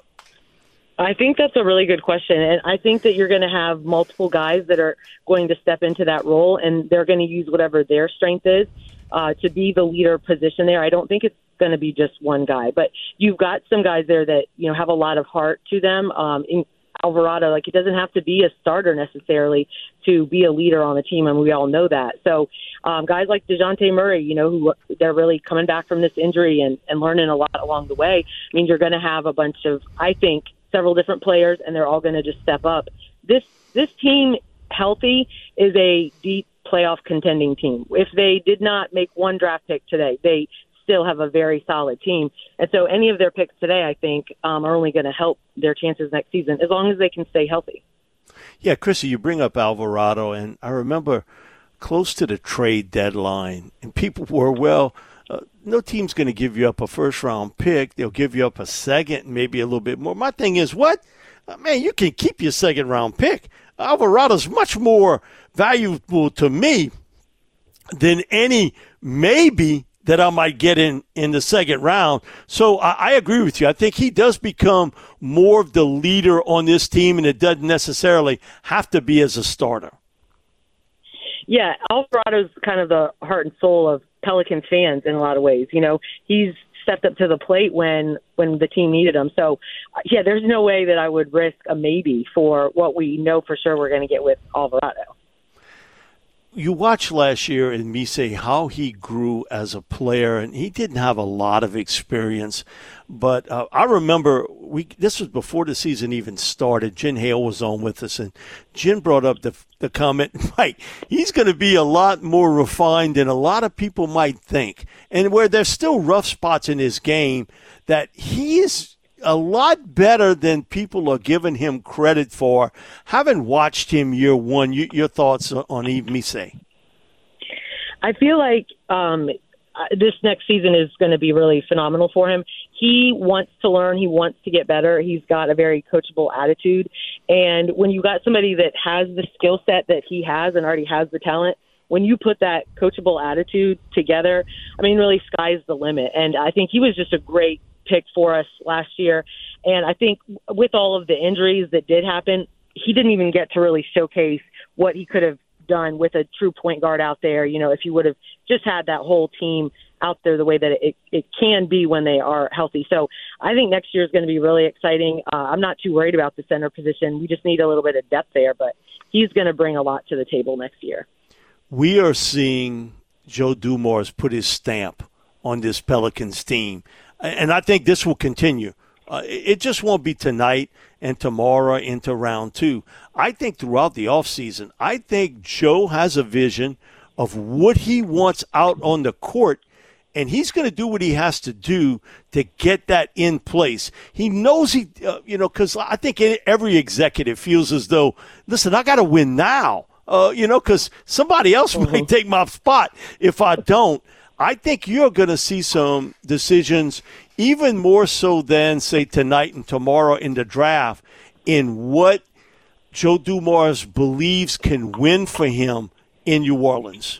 N: I think that's a really good question. And I think that you're going to have multiple guys that are going to step into that role, and they're going to use whatever their strength is to be the leader position there. I don't think it's going to be just one guy, but you've got some guys there that, have a lot of heart to them. In Alvarado, it doesn't have to be a starter necessarily to be a leader on the team, and we all know that. So guys like DeJounte Murray, who they're really coming back from this injury and learning a lot along the way, means you're going to have a bunch of, I think, several different players, and they're all going to just step up. This team, healthy, is a deep playoff contending team. If they did not make one draft pick today, they still have a very solid team. And so any of their picks today, I think, are only going to help their chances next season as long as they can stay healthy.
G: Yeah, Chrissy, you bring up Alvarado, and I remember close to the trade deadline, and people were, no team's going to give you up a first-round pick. They'll give you up a second, maybe a little bit more. My thing is, man, you can keep your second-round pick. Alvarado's much more valuable to me than any maybe that I might get in the second round. So I agree with you. I think he does become more of the leader on this team, and it doesn't necessarily have to be as a starter.
N: Yeah, Alvarado's kind of the heart and soul of Pelicans fans in a lot of ways. He's stepped up to the plate when the team needed him. So, yeah, there's no way that I would risk a maybe for what we know for sure we're going to get with Alvarado.
G: You watched last year in Mise how he grew as a player, and he didn't have a lot of experience. But I remember this was before the season even started. Jen Hale was on with us, and Jen brought up the comment, Mike, he's going to be a lot more refined than a lot of people might think. And where there's still rough spots in his game, that he is a lot better than people are giving him credit for. Having watched him year one, your thoughts on Yves Mise?
N: I feel like this next season is going to be really phenomenal for him. He wants to learn. He wants to get better. He's got a very coachable attitude. And when you got somebody that has the skill set that he has and already has the talent, when you put that coachable attitude together, I mean, really sky's the limit. And I think he was just a great pick for us last year. And I think with all of the injuries that did happen, he didn't even get to really showcase what he could have done with a true point guard out there. You know, if you would have just had that whole team out there the way that it can be when they are healthy. So I think next year is going to be really exciting. I'm not too worried about the center position. We just need a little bit of depth there, but he's going to bring a lot to the table next year.
G: We are seeing Joe Dumars put his stamp on this Pelicans team, and I think this will continue. It just won't be tonight and tomorrow into round 2. I think throughout the offseason, I think Joe has a vision of what he wants out on the court, and he's going to do what he has to do to get that in place. He knows because I think every executive feels as though, listen, I got to win now, because somebody else might take my spot if I don't. I think you're going to see some decisions even more so than, say, tonight and tomorrow in the draft in what Joe Dumars believes can win for him in New Orleans.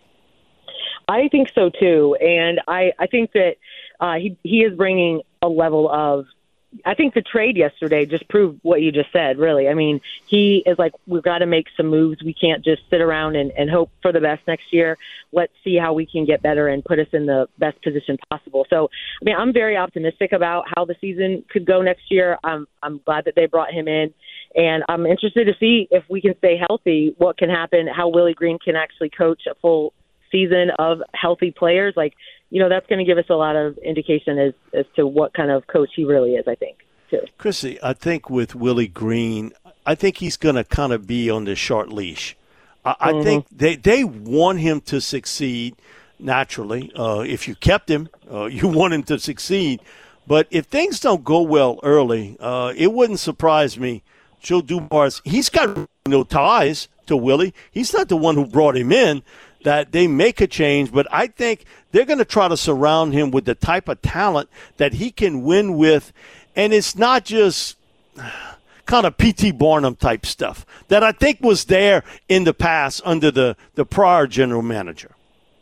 N: I think so, too. And I think that he is bringing a level of – I think the trade yesterday just proved what you just said, really. I mean, he is like, we've got to make some moves. We can't just sit around and hope for the best next year. Let's see how we can get better and put us in the best position possible. So, I mean, I'm very optimistic about how the season could go next year. I'm glad that they brought him in. And I'm interested to see if we can stay healthy, what can happen, how Willie Green can actually coach a full season of healthy players. Like, that's going to give us a lot of indication as to what kind of coach he really is, I think, too.
G: Chrissy, I think with Willie Green, I think he's going to kind of be on the short leash. I think they want him to succeed naturally. If you kept him, you want him to succeed. But if things don't go well early, it wouldn't surprise me. Joe Dumars, he's got no ties to Willie. He's not the one who brought him in. That they make a change, but I think they're going to try to surround him with the type of talent that he can win with, and it's not just kind of P.T. Barnum type stuff that I think was there in the past under the prior general manager.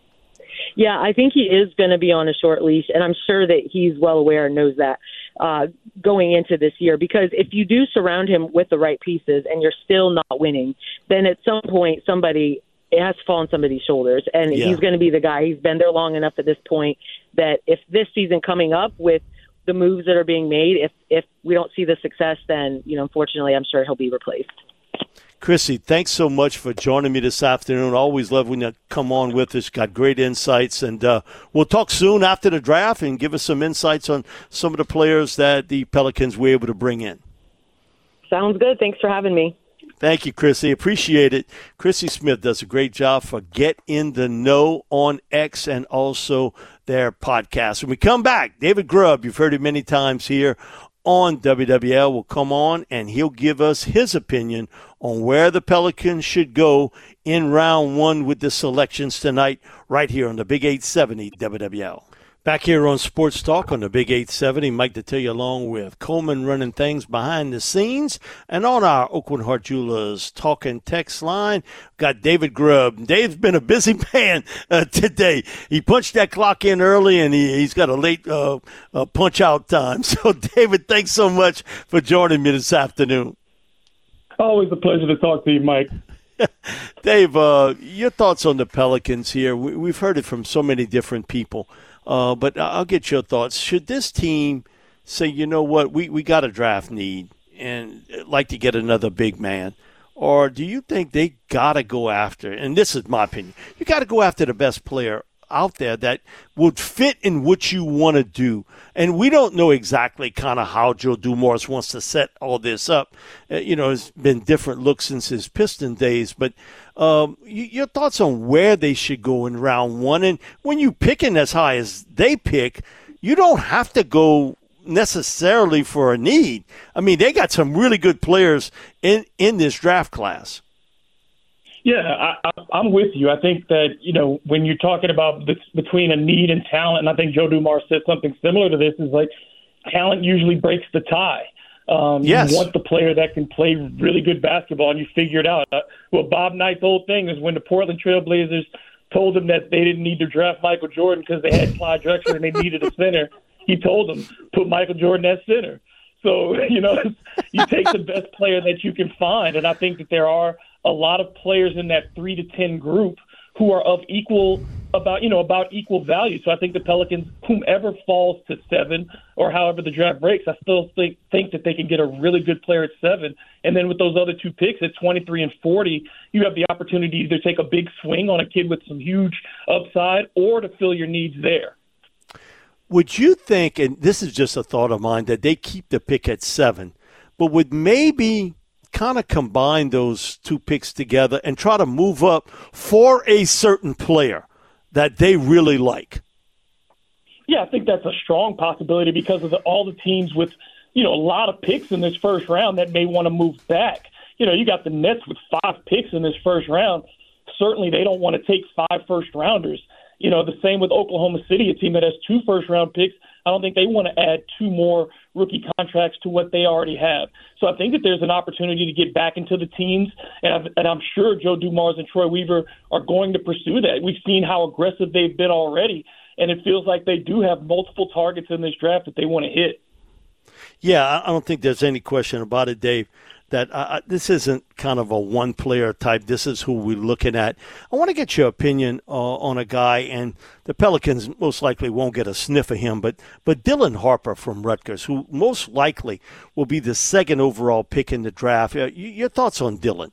N: Yeah, I think he is going to be on a short leash, and I'm sure that he's well aware and knows that going into this year, because if you do surround him with the right pieces and you're still not winning, then at some point it has to fall on somebody's shoulders, and he's going to be the guy. He's been there long enough at this point that if this season coming up with the moves that are being made, if we don't see the success, then, unfortunately, I'm sure he'll be replaced.
G: Chrissy, thanks so much for joining me this afternoon. Always love when you come on with us. Got great insights, and we'll talk soon after the draft and give us some insights on some of the players that the Pelicans were able to bring in.
N: Sounds good. Thanks for having me.
G: Thank you, Chrissy. Appreciate it. Chrissy Smith does a great job for Get in the Know on X and also their podcast. When we come back, David Grubb, you've heard it many times here on WWL, will come on and he'll give us his opinion on where the Pelicans should go in round 1 with the selections tonight right here on the Big 870 WWL. Back here on Sports Talk on the Big 870, Mike Detillier along with Coleman running things behind the scenes. And on our Oakland Heart Jewelers talk and text line, got David Grubb. Dave's been a busy man today. He punched that clock in early, and he's got a late punch-out time. So, David, thanks so much for joining me this afternoon.
O: Always a pleasure to talk to you, Mike.
G: Dave, your thoughts on the Pelicans here. We've heard it from so many different people. But I'll get your thoughts. Should this team say, you know what, we got a draft need and like to get another big man? Or do you think they got to go after, and this is my opinion, you got to go after the best player out there that would fit in what you want to do? And we don't know exactly kind of how Joe Dumars wants to set all this up. It's been different looks since his Piston days, but your thoughts on where they should go in round 1. And when you picking as high as they pick, you don't have to go necessarily for a need. I mean, they got some really good players in this draft class.
O: Yeah, I'm with you. I think that, when you're talking about between a need and talent, and I think Joe Dumars said something similar to this, is like talent usually breaks the tie.
G: Yes.
O: You want the player that can play really good basketball, and you figure it out. Well, Bob Knight's whole thing is when the Portland Trail Blazers told him that they didn't need to draft Michael Jordan because they had Clyde Drexler and they needed a center, he told them, put Michael Jordan at center. So, you take the best player that you can find. And I think that there are a lot of players in that 3 to 10 group who are of equal value. So I think the Pelicans, whomever falls to 7 or however the draft breaks, I still think that they can get a really good player at 7. And then with those other 2 picks at 23 and 40, you have the opportunity to either take a big swing on a kid with some huge upside or to fill your needs there.
G: Would you think, and this is just a thought of mine, that they keep the pick at 7, but would maybe kind of combine those 2 picks together and try to move up for a certain player that they really like?
O: Yeah, I think that's a strong possibility because of all the teams with, a lot of picks in this first round that may want to move back. You got the Nets with 5 picks in this first round. Certainly they don't want to take 5 first-rounders. The same with Oklahoma City, a team that has 2 first-round picks. I don't think they want to add 2 more rookie contracts to what they already have. So I think that there's an opportunity to get back into the teams, and I'm sure Joe Dumars and Troy Weaver are going to pursue that. We've seen how aggressive they've been already, and it feels like they do have multiple targets in this draft that they want to hit.
G: Yeah, I don't think there's any question about it, Dave, that this isn't kind of a one-player type. This is who we're looking at. I want to get your opinion on a guy, and the Pelicans most likely won't get a sniff of him, but Dylan Harper from Rutgers, who most likely will be the 2nd overall pick in the draft. Your thoughts on Dylan?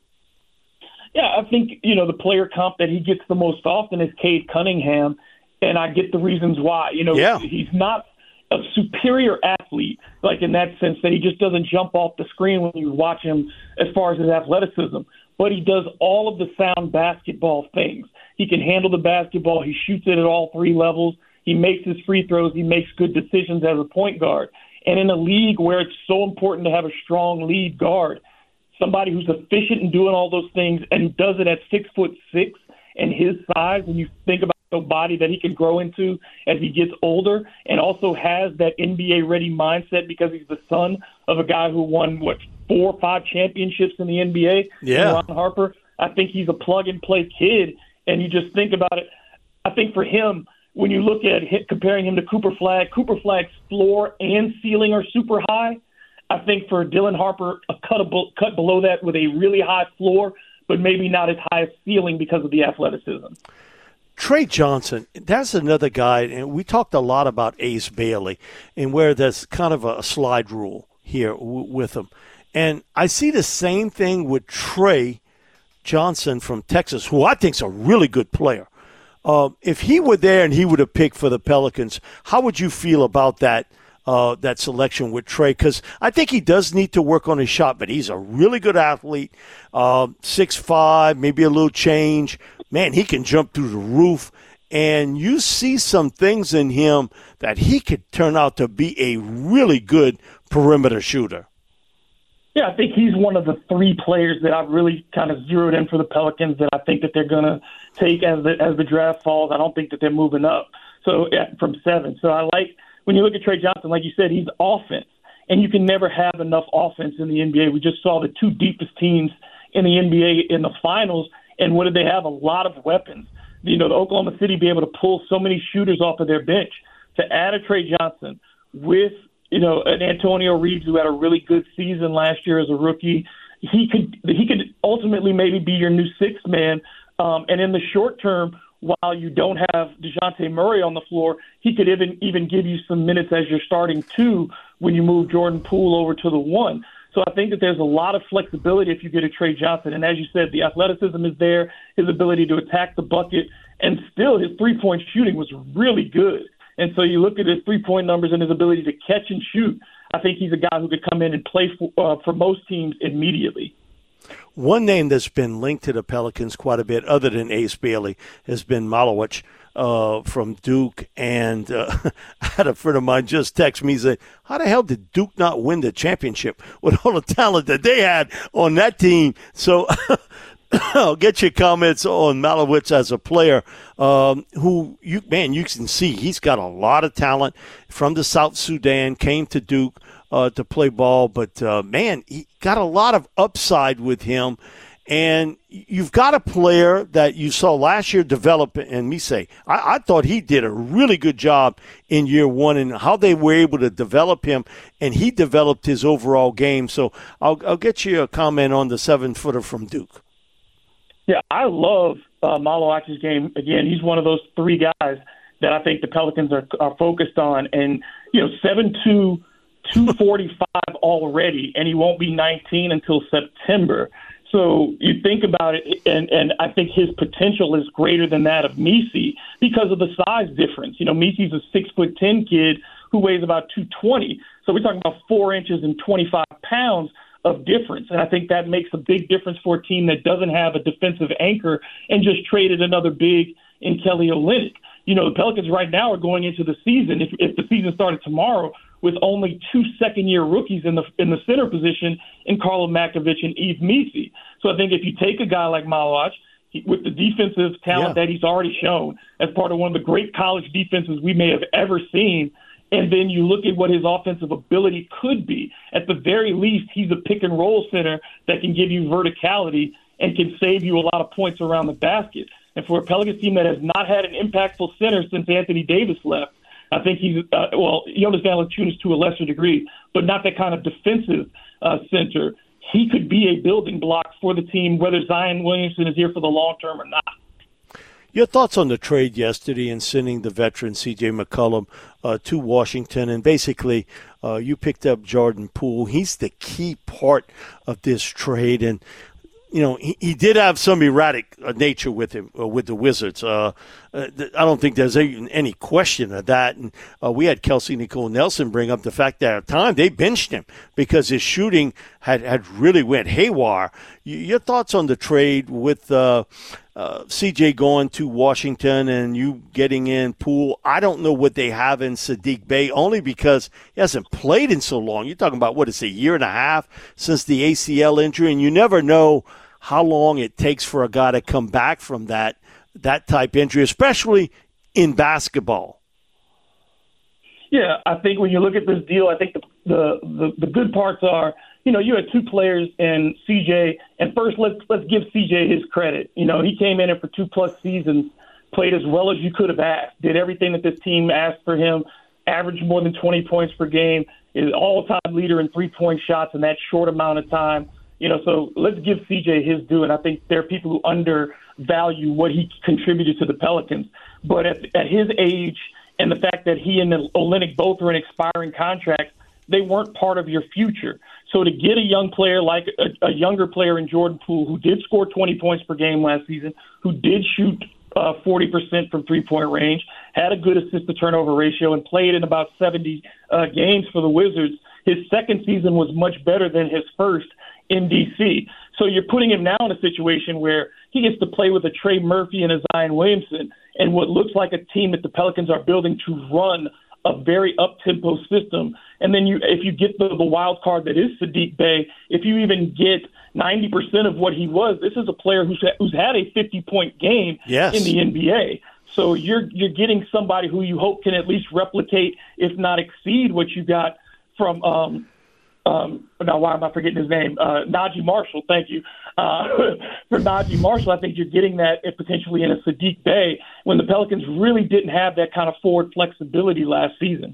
O: Yeah, I think, the player comp that he gets the most often is Cade Cunningham, and I get the reasons why. He's not a superior athlete, like in that sense that he just doesn't jump off the screen when you watch him as far as his athleticism, but he does all of the sound basketball things. He can handle the basketball. He shoots it at all 3 levels. He makes his free throws. He makes good decisions as a point guard. And in a league where it's so important to have a strong lead guard, somebody who's efficient in doing all those things and who does it at 6'6" and his size, and you think about the body that he can grow into as he gets older, and also has that NBA-ready mindset because he's the son of a guy who won, 4 or 5 championships in the NBA?
G: Yeah.
O: Ron Harper. I think he's a plug-and-play kid, and you just think about it. I think for him, when you look at comparing him to Cooper Flagg's floor and ceiling are super high. I think for Dylan Harper, a cut below that with a really high floor, but maybe not as high a ceiling because of the athleticism.
G: Trey Johnson, that's another guy, and we talked a lot about Ace Bailey and where there's kind of a slide rule here with him. And I see the same thing with Trey Johnson from Texas, who I think is a really good player. If he were there and he would have picked for the Pelicans, how would you feel about that selection with Trey? Because I think he does need to work on his shot, but he's a really good athlete, 6'5", maybe a little change. Man, he can jump through the roof, and you see some things in him that he could turn out to be a really good perimeter shooter.
O: Yeah, I think he's one of the 3 players that I've really kind of zeroed in for the Pelicans that I think that they're going to take as the draft falls. I don't think that they're moving up from 7. So I like, when you look at Trey Johnson, like you said, he's offense, and you can never have enough offense in the NBA. We just saw the 2 deepest teams in the NBA in the finals. And what did they have? A lot of weapons. The Oklahoma City be able to pull so many shooters off of their bench. To add a Trey Johnson with, an Antonio Reeves who had a really good season last year as a rookie, he could ultimately maybe be your new 6th man. And in the short term, while you don't have DeJounte Murray on the floor, he could even give you some minutes as your starting 2 when you move Jordan Poole over to the 1. So I think that there's a lot of flexibility if you get a Trey Johnson. And as you said, the athleticism is there, his ability to attack the bucket, and still his three-point shooting was really good. And so you look at his three-point numbers and his ability to catch and shoot. I think he's a guy who could come in and play for most teams immediately.
G: One name that's been linked to the Pelicans quite a bit, other than Ace Bailey, has been Malowich from Duke. And I had a friend of mine just text me, say, how the hell did Duke not win the championship with all the talent that they had on that team? So I'll get your comments on Malowich as a player who, you can see he's got a lot of talent from the South Sudan, came to Duke. to play ball. But, man, he got a lot of upside with him. And you've got a player that you saw last year develop, and Mise. I thought he did a really good job in year one and how they were able to develop him, and he developed his overall game. So I'll get you a comment on the 7-footer from Duke.
O: Yeah, I love Malawach's game. Again, he's one of those three guys that I think the Pelicans are focused on. And, 7'2", 245 already, and he won't be 19 until September. So you think about it, and I think his potential is greater than that of Messi because of the size difference. Messi's a 6'10" kid who weighs about 220. So we're talking about 4 inches and 25 pounds of difference. And I think that makes a big difference for a team that doesn't have a defensive anchor and just traded another big in Kelly Olynyk. The Pelicans right now are going into the season, if the season started tomorrow, with only 2 second-year rookies in the center position in Karlo Makovic and Yves Messi. So I think if you take a guy like Malawach, with the defensive talent that he's already shown as part of one of the great college defenses we may have ever seen, and then you look at what his offensive ability could be, at the very least, he's a pick-and-roll center that can give you verticality and can save you a lot of points around the basket. And for a Pelicans team that has not had an impactful center since Anthony Davis left, I think he's Jonas Valanciunas to a lesser degree, but not that kind of defensive center. He could be a building block for the team, whether Zion Williamson is here for the long term or not.
G: Your thoughts on the trade yesterday and sending the veteran C.J. McCollum to Washington, and basically you picked up Jordan Poole. He's the key part of this trade, and he did have some erratic nature with him, with the Wizards. I don't think there's any question of that. And we had Kelsey Nicole Nelson bring up the fact that at the time they benched him because his shooting had really went haywire. Your thoughts on the trade with CJ going to Washington and you getting in Poole? I don't know what they have in Saddiq Bey, only because he hasn't played in so long. You're talking about, a year and a half since the ACL injury, and you never know how long it takes for a guy to come back from that type injury, especially in basketball.
O: Yeah, I think when you look at this deal, I think the good parts are, you had two players in CJ, and first let's give CJ his credit. He came in for 2+ seasons, played as well as you could have asked, did everything that this team asked for him, averaged more than 20 points per game, is all-time leader in 3-point shots in that short amount of time. So let's give CJ his due, and I think there are people who undervalue what he contributed to the Pelicans. But at his age and the fact that he and Olynyk both are in expiring contracts, they weren't part of your future. So to get a young player like a younger player in Jordan Poole, who did score 20 points per game last season, who did shoot 40% from three-point range, had a good assist-to-turnover ratio, and played in about 70 games for the Wizards, his second season was much better than his first in D.C. So you're putting him now in a situation where he gets to play with a Trey Murphy and a Zion Williamson and what looks like a team that the Pelicans are building to run a very up-tempo system. And then if you get the wild card that is Saddiq Bey, if you even get 90% of what he was, this is a player who's had a 50-point game in the NBA. So you're getting somebody who you hope can at least replicate, if not exceed, what you got from now why am I forgetting his name? Najee Marshall, thank you. For Najee Marshall, I think you're getting that potentially in a Saddiq Bey when the Pelicans really didn't have that kind of forward flexibility last season.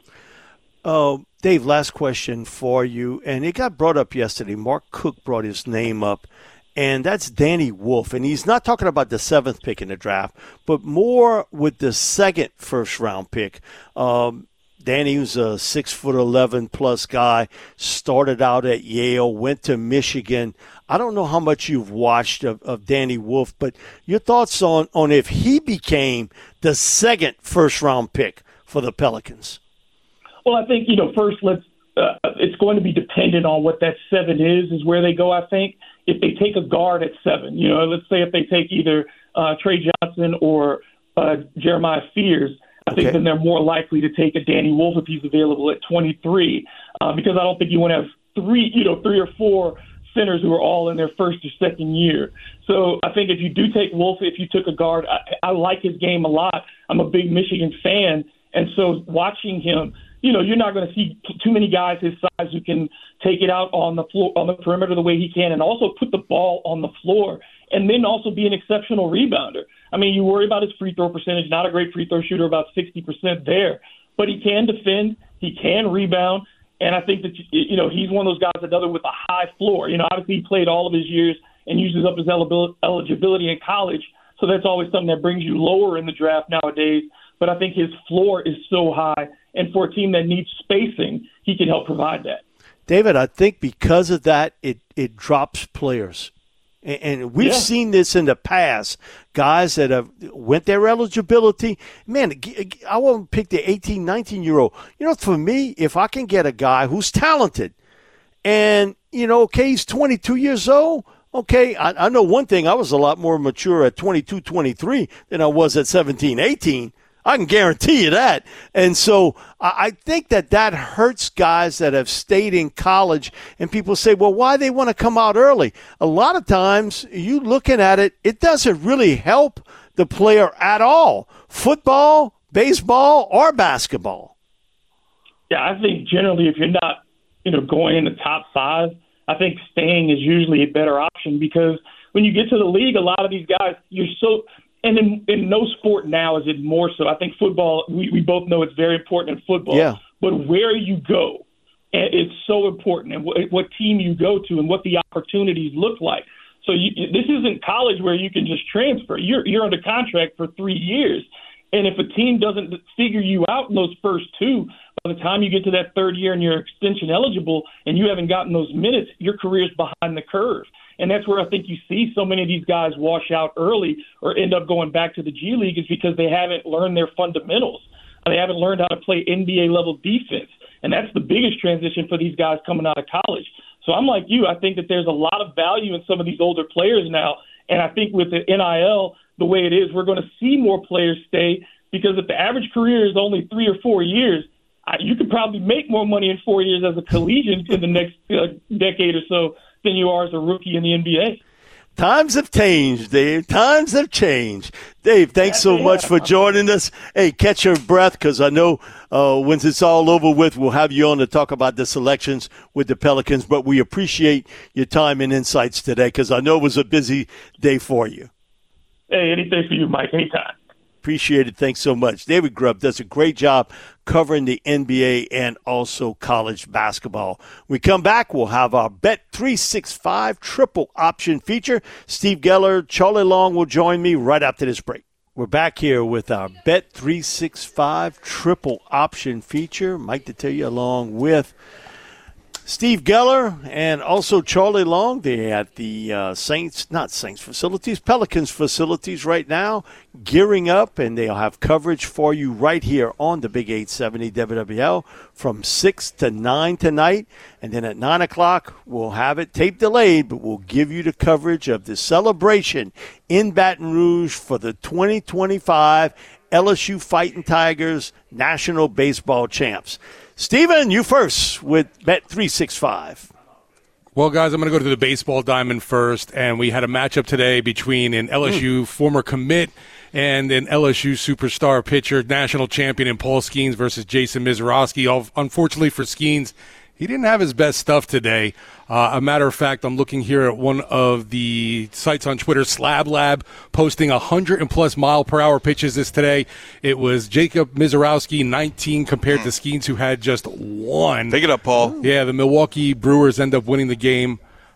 G: Dave, last question for you, and it got brought up yesterday. Mark Cook brought his name up, and that's Danny Wolf. And he's not talking about the 7th pick in the draft, but more with the second first-round pick. Danny was a 6'11" plus guy, started out at Yale, went to Michigan. I don't know how much you've watched of Danny Wolf, but your thoughts on if he became the second first-round pick for the Pelicans?
O: Well, I think, first it's going to be dependent on what that 7 is where they go, I think. If they take a guard at 7, let's say if they take either Trey Johnson or Jeremiah Fears, I think then they're more likely to take a Danny Wolf if he's available at 23, because I don't think you want to have three or four centers who are all in their first or second year. So I think if you do take Wolf, if you took a guard, I like his game a lot. I'm a big Michigan fan, and so watching him you're not going to see too many guys his size who can take it out on the floor, on the perimeter the way he can, and also put the ball on the floor, and then also be an exceptional rebounder. I mean, you worry about his free throw percentage, not a great free throw shooter, about 60% there, but he can defend, he can rebound, and I think that, he's one of those guys with a high floor. Obviously he played all of his years and uses up his eligibility in college, so that's always something that brings you lower in the draft nowadays, but I think his floor is so high, and for a team that needs spacing, he can help provide that.
G: David, I think because of that, it drops players. And we've seen this in the past. Guys that have went their eligibility. Man, I won't pick the 18, 19-year-old. For me, if I can get a guy who's talented and, he's 22 years old, okay, I know one thing. I was a lot more mature at 22, 23 than I was at 17, 18. I can guarantee you that. And so I think that hurts guys that have stayed in college, and people say, well, why they want to come out early? A lot of times, you looking at it, it doesn't really help the player at all. Football, baseball, or basketball.
O: Yeah, I think generally if you're not, going in the top 5, I think staying is usually a better option, because when you get to the league, a lot of these guys, and in no sport now is it more so. I think football, we both know it's very important in football.
G: Yeah.
O: But where you go, it's so important, and what team you go to and what the opportunities look like. So this isn't college where you can just transfer. You're under contract for 3 years. And if a team doesn't figure you out in those first 2, by the time you get to that 3rd year and you're extension eligible and you haven't gotten those minutes, your career's behind the curve. And that's where I think you see so many of these guys wash out early or end up going back to the G League, is because they haven't learned their fundamentals. They haven't learned how to play NBA-level defense. And that's the biggest transition for these guys coming out of college. So I'm like you. I think that there's a lot of value in some of these older players now. And I think with the NIL, the way it is, we're going to see more players stay, because if the average career is only 3 or 4 years, you could probably make more money in 4 years as a collegian in the next decade or so than you are as a rookie in the NBA.
G: Times have changed, Dave. Times have changed. Dave, thanks so much for joining us. Hey, catch your breath, because I know once it's all over with, we'll have you on to talk about the selections with the Pelicans. But we appreciate your time and insights today, because I know it was a busy day for you.
O: Hey, anything for you, Mike. Anytime.
G: Appreciate it. Thanks so much. David Grubb does a great job covering the NBA and also college basketball. When we come back, we'll have our Bet365 triple option feature. Steve Geller, Charlie Long will join me right after this break. We're back here with our Bet365 triple option feature. Mike Detillier along with Steve Geller and also Charlie Long. They're at the Pelicans facilities right now, gearing up, and they'll have coverage for you right here on the Big 870 WWL from 6 to 9 tonight. And then at 9 o'clock, we'll have it tape delayed, but we'll give you the coverage of the celebration in Baton Rouge for the 2025 LSU Fighting Tigers National Baseball Champs. Steven, you first with Bet365.
P: Well, guys, I'm going to go to the baseball diamond first, and we had a matchup today between an LSU former commit and an LSU superstar pitcher, national champion in Paul Skeens versus Jason Misiorowski. Unfortunately for Skeens, he didn't have his best stuff today. A matter of fact, I'm looking here at one of the sites on Twitter, Slab Lab, posting 100+ mile-per-hour pitches this today. It was Jacob Misiorowski, 19, compared to Skeens, who had just 1.
Q: Pick it up, Paul.
P: Yeah, the Milwaukee Brewers end up winning the game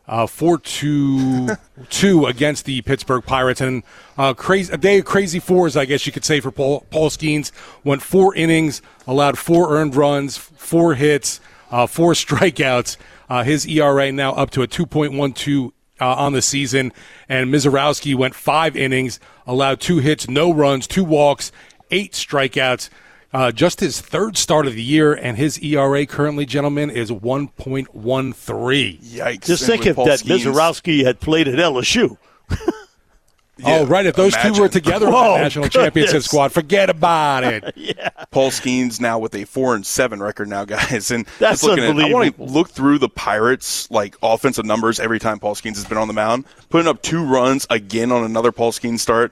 P: 4-2 against the Pittsburgh Pirates. And a day of crazy fours, I guess you could say, for Paul Skeens. Went 4 innings, allowed 4 earned runs, 4 hits, 4 strikeouts. His ERA now up to a 2.12 on the season. And Misiorowski went 5 innings, allowed 2 hits, no runs, 2 walks, 8 strikeouts. Just his 3rd start of the year, and his ERA currently, gentlemen, is 1.13.
Q: Yikes.
G: Just think if that Misiorowski had played at LSU.
P: Yeah, oh, right. If those two were together on the national championship squad, forget about it.
Q: Yeah. Paul Skeens now with a 4-7 record now, guys. And
G: that's unbelievable.
Q: I want to look through the Pirates' offensive numbers every time Paul Skeens has been on the mound, putting up 2 runs again on another Paul Skeens start.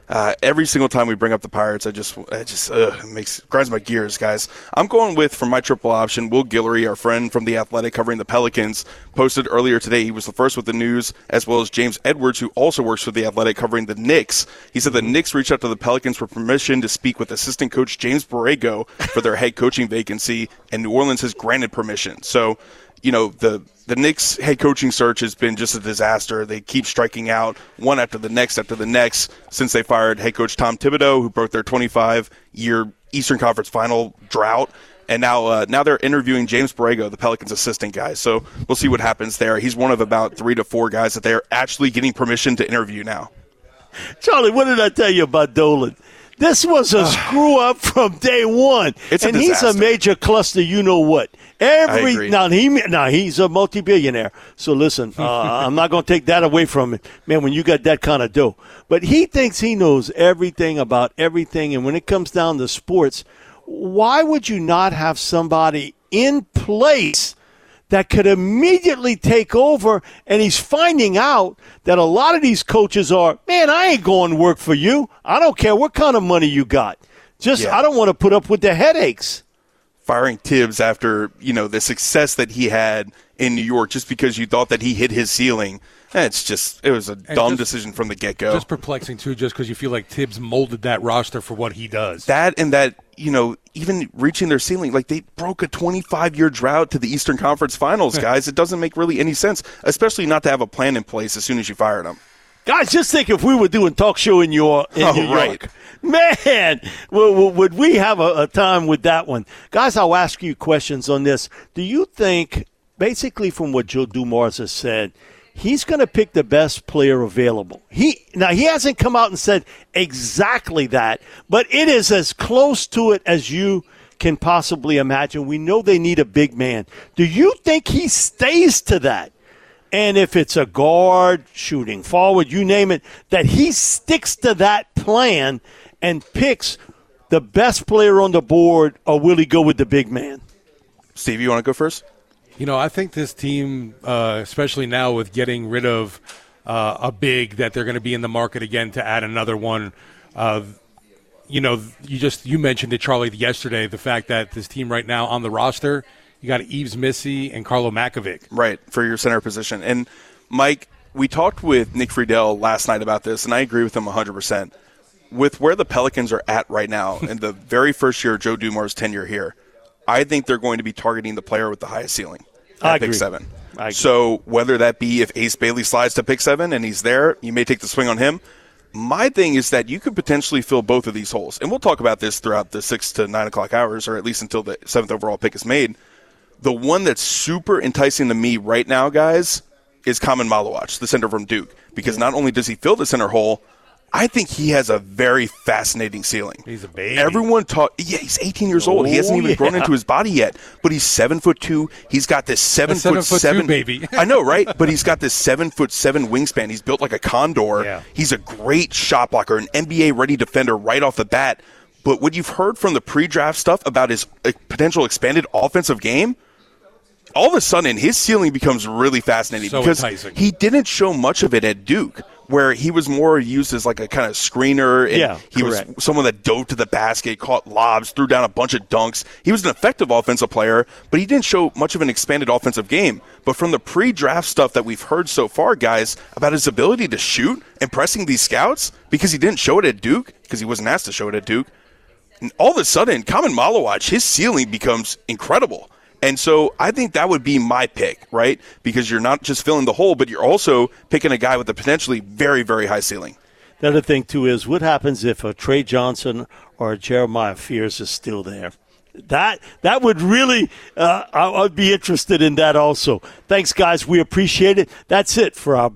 Q: Every single time we bring up the Pirates, it just grinds my gears, guys. I'm going with, from my triple option, Will Guillory, our friend from The Athletic covering the Pelicans, posted earlier today. He was the first with the news, as well as James Edwards, who also works for The Athletic covering the Knicks. He said the Knicks reached out to the Pelicans for permission to speak with assistant coach James Borrego for their head coaching vacancy, and New Orleans has granted permission. So, the Knicks head coaching search has been just a disaster. They keep striking out one after the next since they fired head coach Tom Thibodeau, who broke their 25-year Eastern Conference final drought. And now they're interviewing James Borrego, the Pelicans assistant guy. So we'll see what happens there. He's one of about 3 to 4 guys that they're actually getting permission to interview now.
G: Charlie, what did I tell you about Dolan? This was a screw-up from day one.
Q: It's a
G: and
Q: disaster.
G: He's a major cluster, you-know-what.
Q: I agree.
G: Now, he's a multi-billionaire. So, listen, I'm not going to take that away from him. Man, when you got that kind of dough. But he thinks he knows everything about everything. And when it comes down to sports, why would you not have somebody in place that could immediately take over? And he's finding out that a lot of these coaches are, man, I ain't going to work for you. I don't care what kind of money you got. I don't want to put up with the headaches.
Q: Firing Tibbs after, the success that he had in New York just because you thought that he hit his ceiling. It was a dumb decision from the get-go.
P: Just perplexing, too, just because you feel like Tibbs molded that roster for what he does.
Q: That, even reaching their ceiling, like they broke a 25-year drought to the Eastern Conference Finals, guys. It doesn't make really any sense, especially not to have a plan in place as soon as you fired them.
G: Guys, just think if we were doing talk show in New York. Man, would we have a time with that one? Guys, I'll ask you questions on this. Do you think, basically from what Joe Dumars has said, he's going to pick the best player available? He hasn't come out and said exactly that, but it is as close to it as you can possibly imagine. We know they need a big man. Do you think he stays to that? And if it's a guard, shooting forward, you name it, that he sticks to that plan and picks the best player on the board, or will he go with the big man?
Q: Steve, you want to go first?
P: I think this team, especially now with getting rid of a big, that they're going to be in the market again to add another one. You mentioned it, Charlie, yesterday, the fact that this team right now on the roster, you got Yves Missy and Carlo Makovic.
Q: Right, for your center position. And, Mike, we talked with Nick Friedel last night about this, and I agree with him 100%. With where the Pelicans are at right now, in the very first year of Joe Dumars' tenure here, I think they're going to be targeting the player with the highest ceiling at pick 7. So whether that be if Ace Bailey slides to pick 7 and he's there, you may take the swing on him. My thing is that you could potentially fill both of these holes. And we'll talk about this throughout the 6 to 9 o'clock hours, or at least until the 7th overall pick is made. The one that's super enticing to me right now, guys, is Kamen Malawach, the center from Duke. Because not only does he fill the center hole, I think he has a very fascinating ceiling.
P: He's a baby.
Q: Everyone he's 18 years old. He hasn't even grown into his body yet. But he's 7'2". He's got this 7'7"
P: baby.
Q: I know, right? But he's got this 7'7" wingspan. He's built like a condor.
P: Yeah.
Q: He's a great shot blocker, an NBA ready defender right off the bat. But what you've heard from the pre-draft stuff about his potential expanded offensive game, all of a sudden his ceiling becomes really fascinating because
P: enticing.
Q: He didn't show much of it at Duke, where he was more used as like a kind of screener, and he was someone that dove to the basket, caught lobs, threw down a bunch of dunks. He was an effective offensive player, but he didn't show much of an expanded offensive game. But from the pre-draft stuff that we've heard so far, guys, about his ability to shoot, impressing these scouts, because he didn't show it at Duke, because he wasn't asked to show it at Duke, and all of a sudden, Kamen Malawach, his ceiling becomes incredible. And so I think that would be my pick, right? Because you're not just filling the hole, but you're also picking a guy with a potentially very, very high ceiling.
G: The other thing, too, is what happens if a Trey Johnson or a Jeremiah Fears is still there? That would really I'd be interested in that also. Thanks, guys. We appreciate it. That's it for our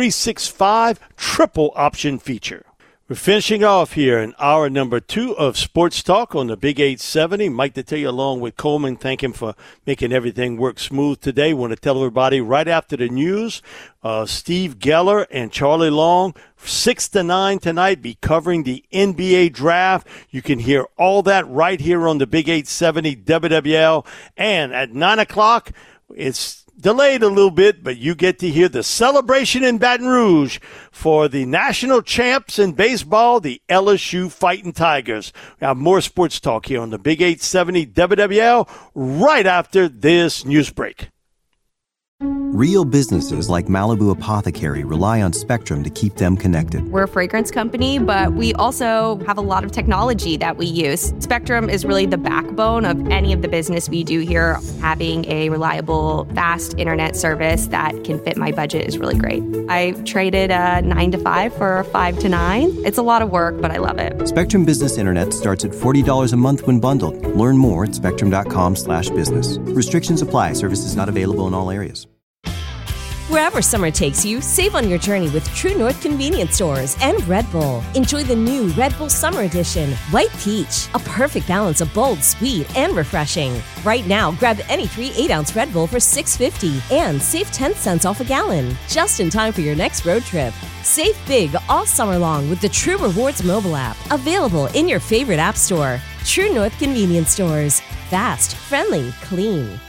G: Bet365 triple option feature. We're finishing off here in hour number 2 of Sports Talk on the Big 870. Mike Detillier along with Coleman. Thank him for making everything work smooth today. Want to tell everybody right after the news, Steve Geller and Charlie Long, 6 to 9 tonight, be covering the NBA draft. You can hear all that right here on the Big 870 WWL. And at 9 o'clock, it's delayed a little bit, but you get to hear the celebration in Baton Rouge for the national champs in baseball, the LSU Fighting Tigers. We have more sports talk here on the Big 870 WWL right after this news break.
A: Real businesses like Malibu Apothecary rely on Spectrum to keep them connected.
I: We're a fragrance company, but we also have a lot of technology that we use. Spectrum is really the backbone of any of the business we do here. Having a reliable, fast internet service that can fit my budget is really great. I traded a 9 to 5 for a 5 to 9. It's a lot of work, but I love it.
A: Spectrum Business Internet starts at $40 a month when bundled. Learn more at spectrum.com/business. Restrictions apply. Services not available in all areas.
R: Wherever summer takes you, save on your journey with True North Convenience Stores and Red Bull. Enjoy the new Red Bull Summer Edition, White Peach, a perfect balance of bold, sweet, and refreshing. Right now, grab any 3 8-ounce Red Bull for $6.50 and save 10 cents off a gallon. Just in time for your next road trip. Save big all summer long with the True Rewards mobile app, available in your favorite app store. True North Convenience Stores. Fast, friendly, clean.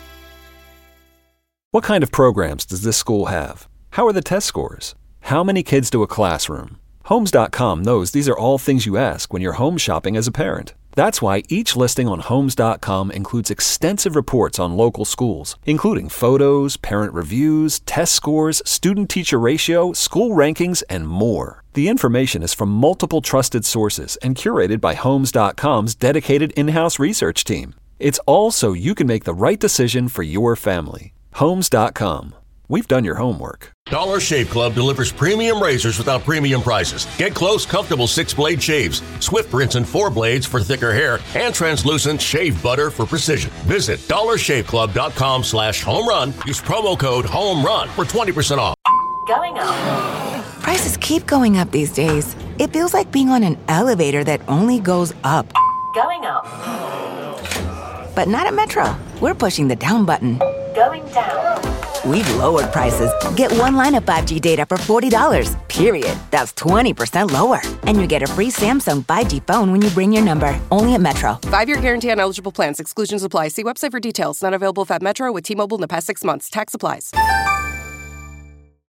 F: What kind of programs does this school have? How are the test scores? How many kids do a classroom? Homes.com knows these are all things you ask when you're home shopping as a parent. That's why each listing on Homes.com includes extensive reports on local schools, including photos, parent reviews, test scores, student-teacher ratio, school rankings, and more. The information is from multiple trusted sources and curated by Homes.com's dedicated in-house research team. It's all so you can make the right decision for your family. Homes.com. We've done your homework.
J: Dollar Shave Club delivers premium razors without premium prices. Get close, comfortable 6-blade shaves, swift rinse and 4 blades for thicker hair, and translucent shave butter for precision. Visit dollarshaveclub.com/homerun. Use promo code HOMERUN for 20% off.
S: Going up. Prices keep going up these days. It feels like being on an elevator that only goes up. Going up. But not at Metro. We're pushing the down button. Going down. We've lowered prices. Get one line of 5G data for $40, period. That's 20% lower. And you get a free Samsung 5G phone when you bring your number. Only at Metro.
T: 5-year guarantee on eligible plans. Exclusions apply. See website for details. Not available at Metro with T-Mobile in the past 6 months. Tax applies.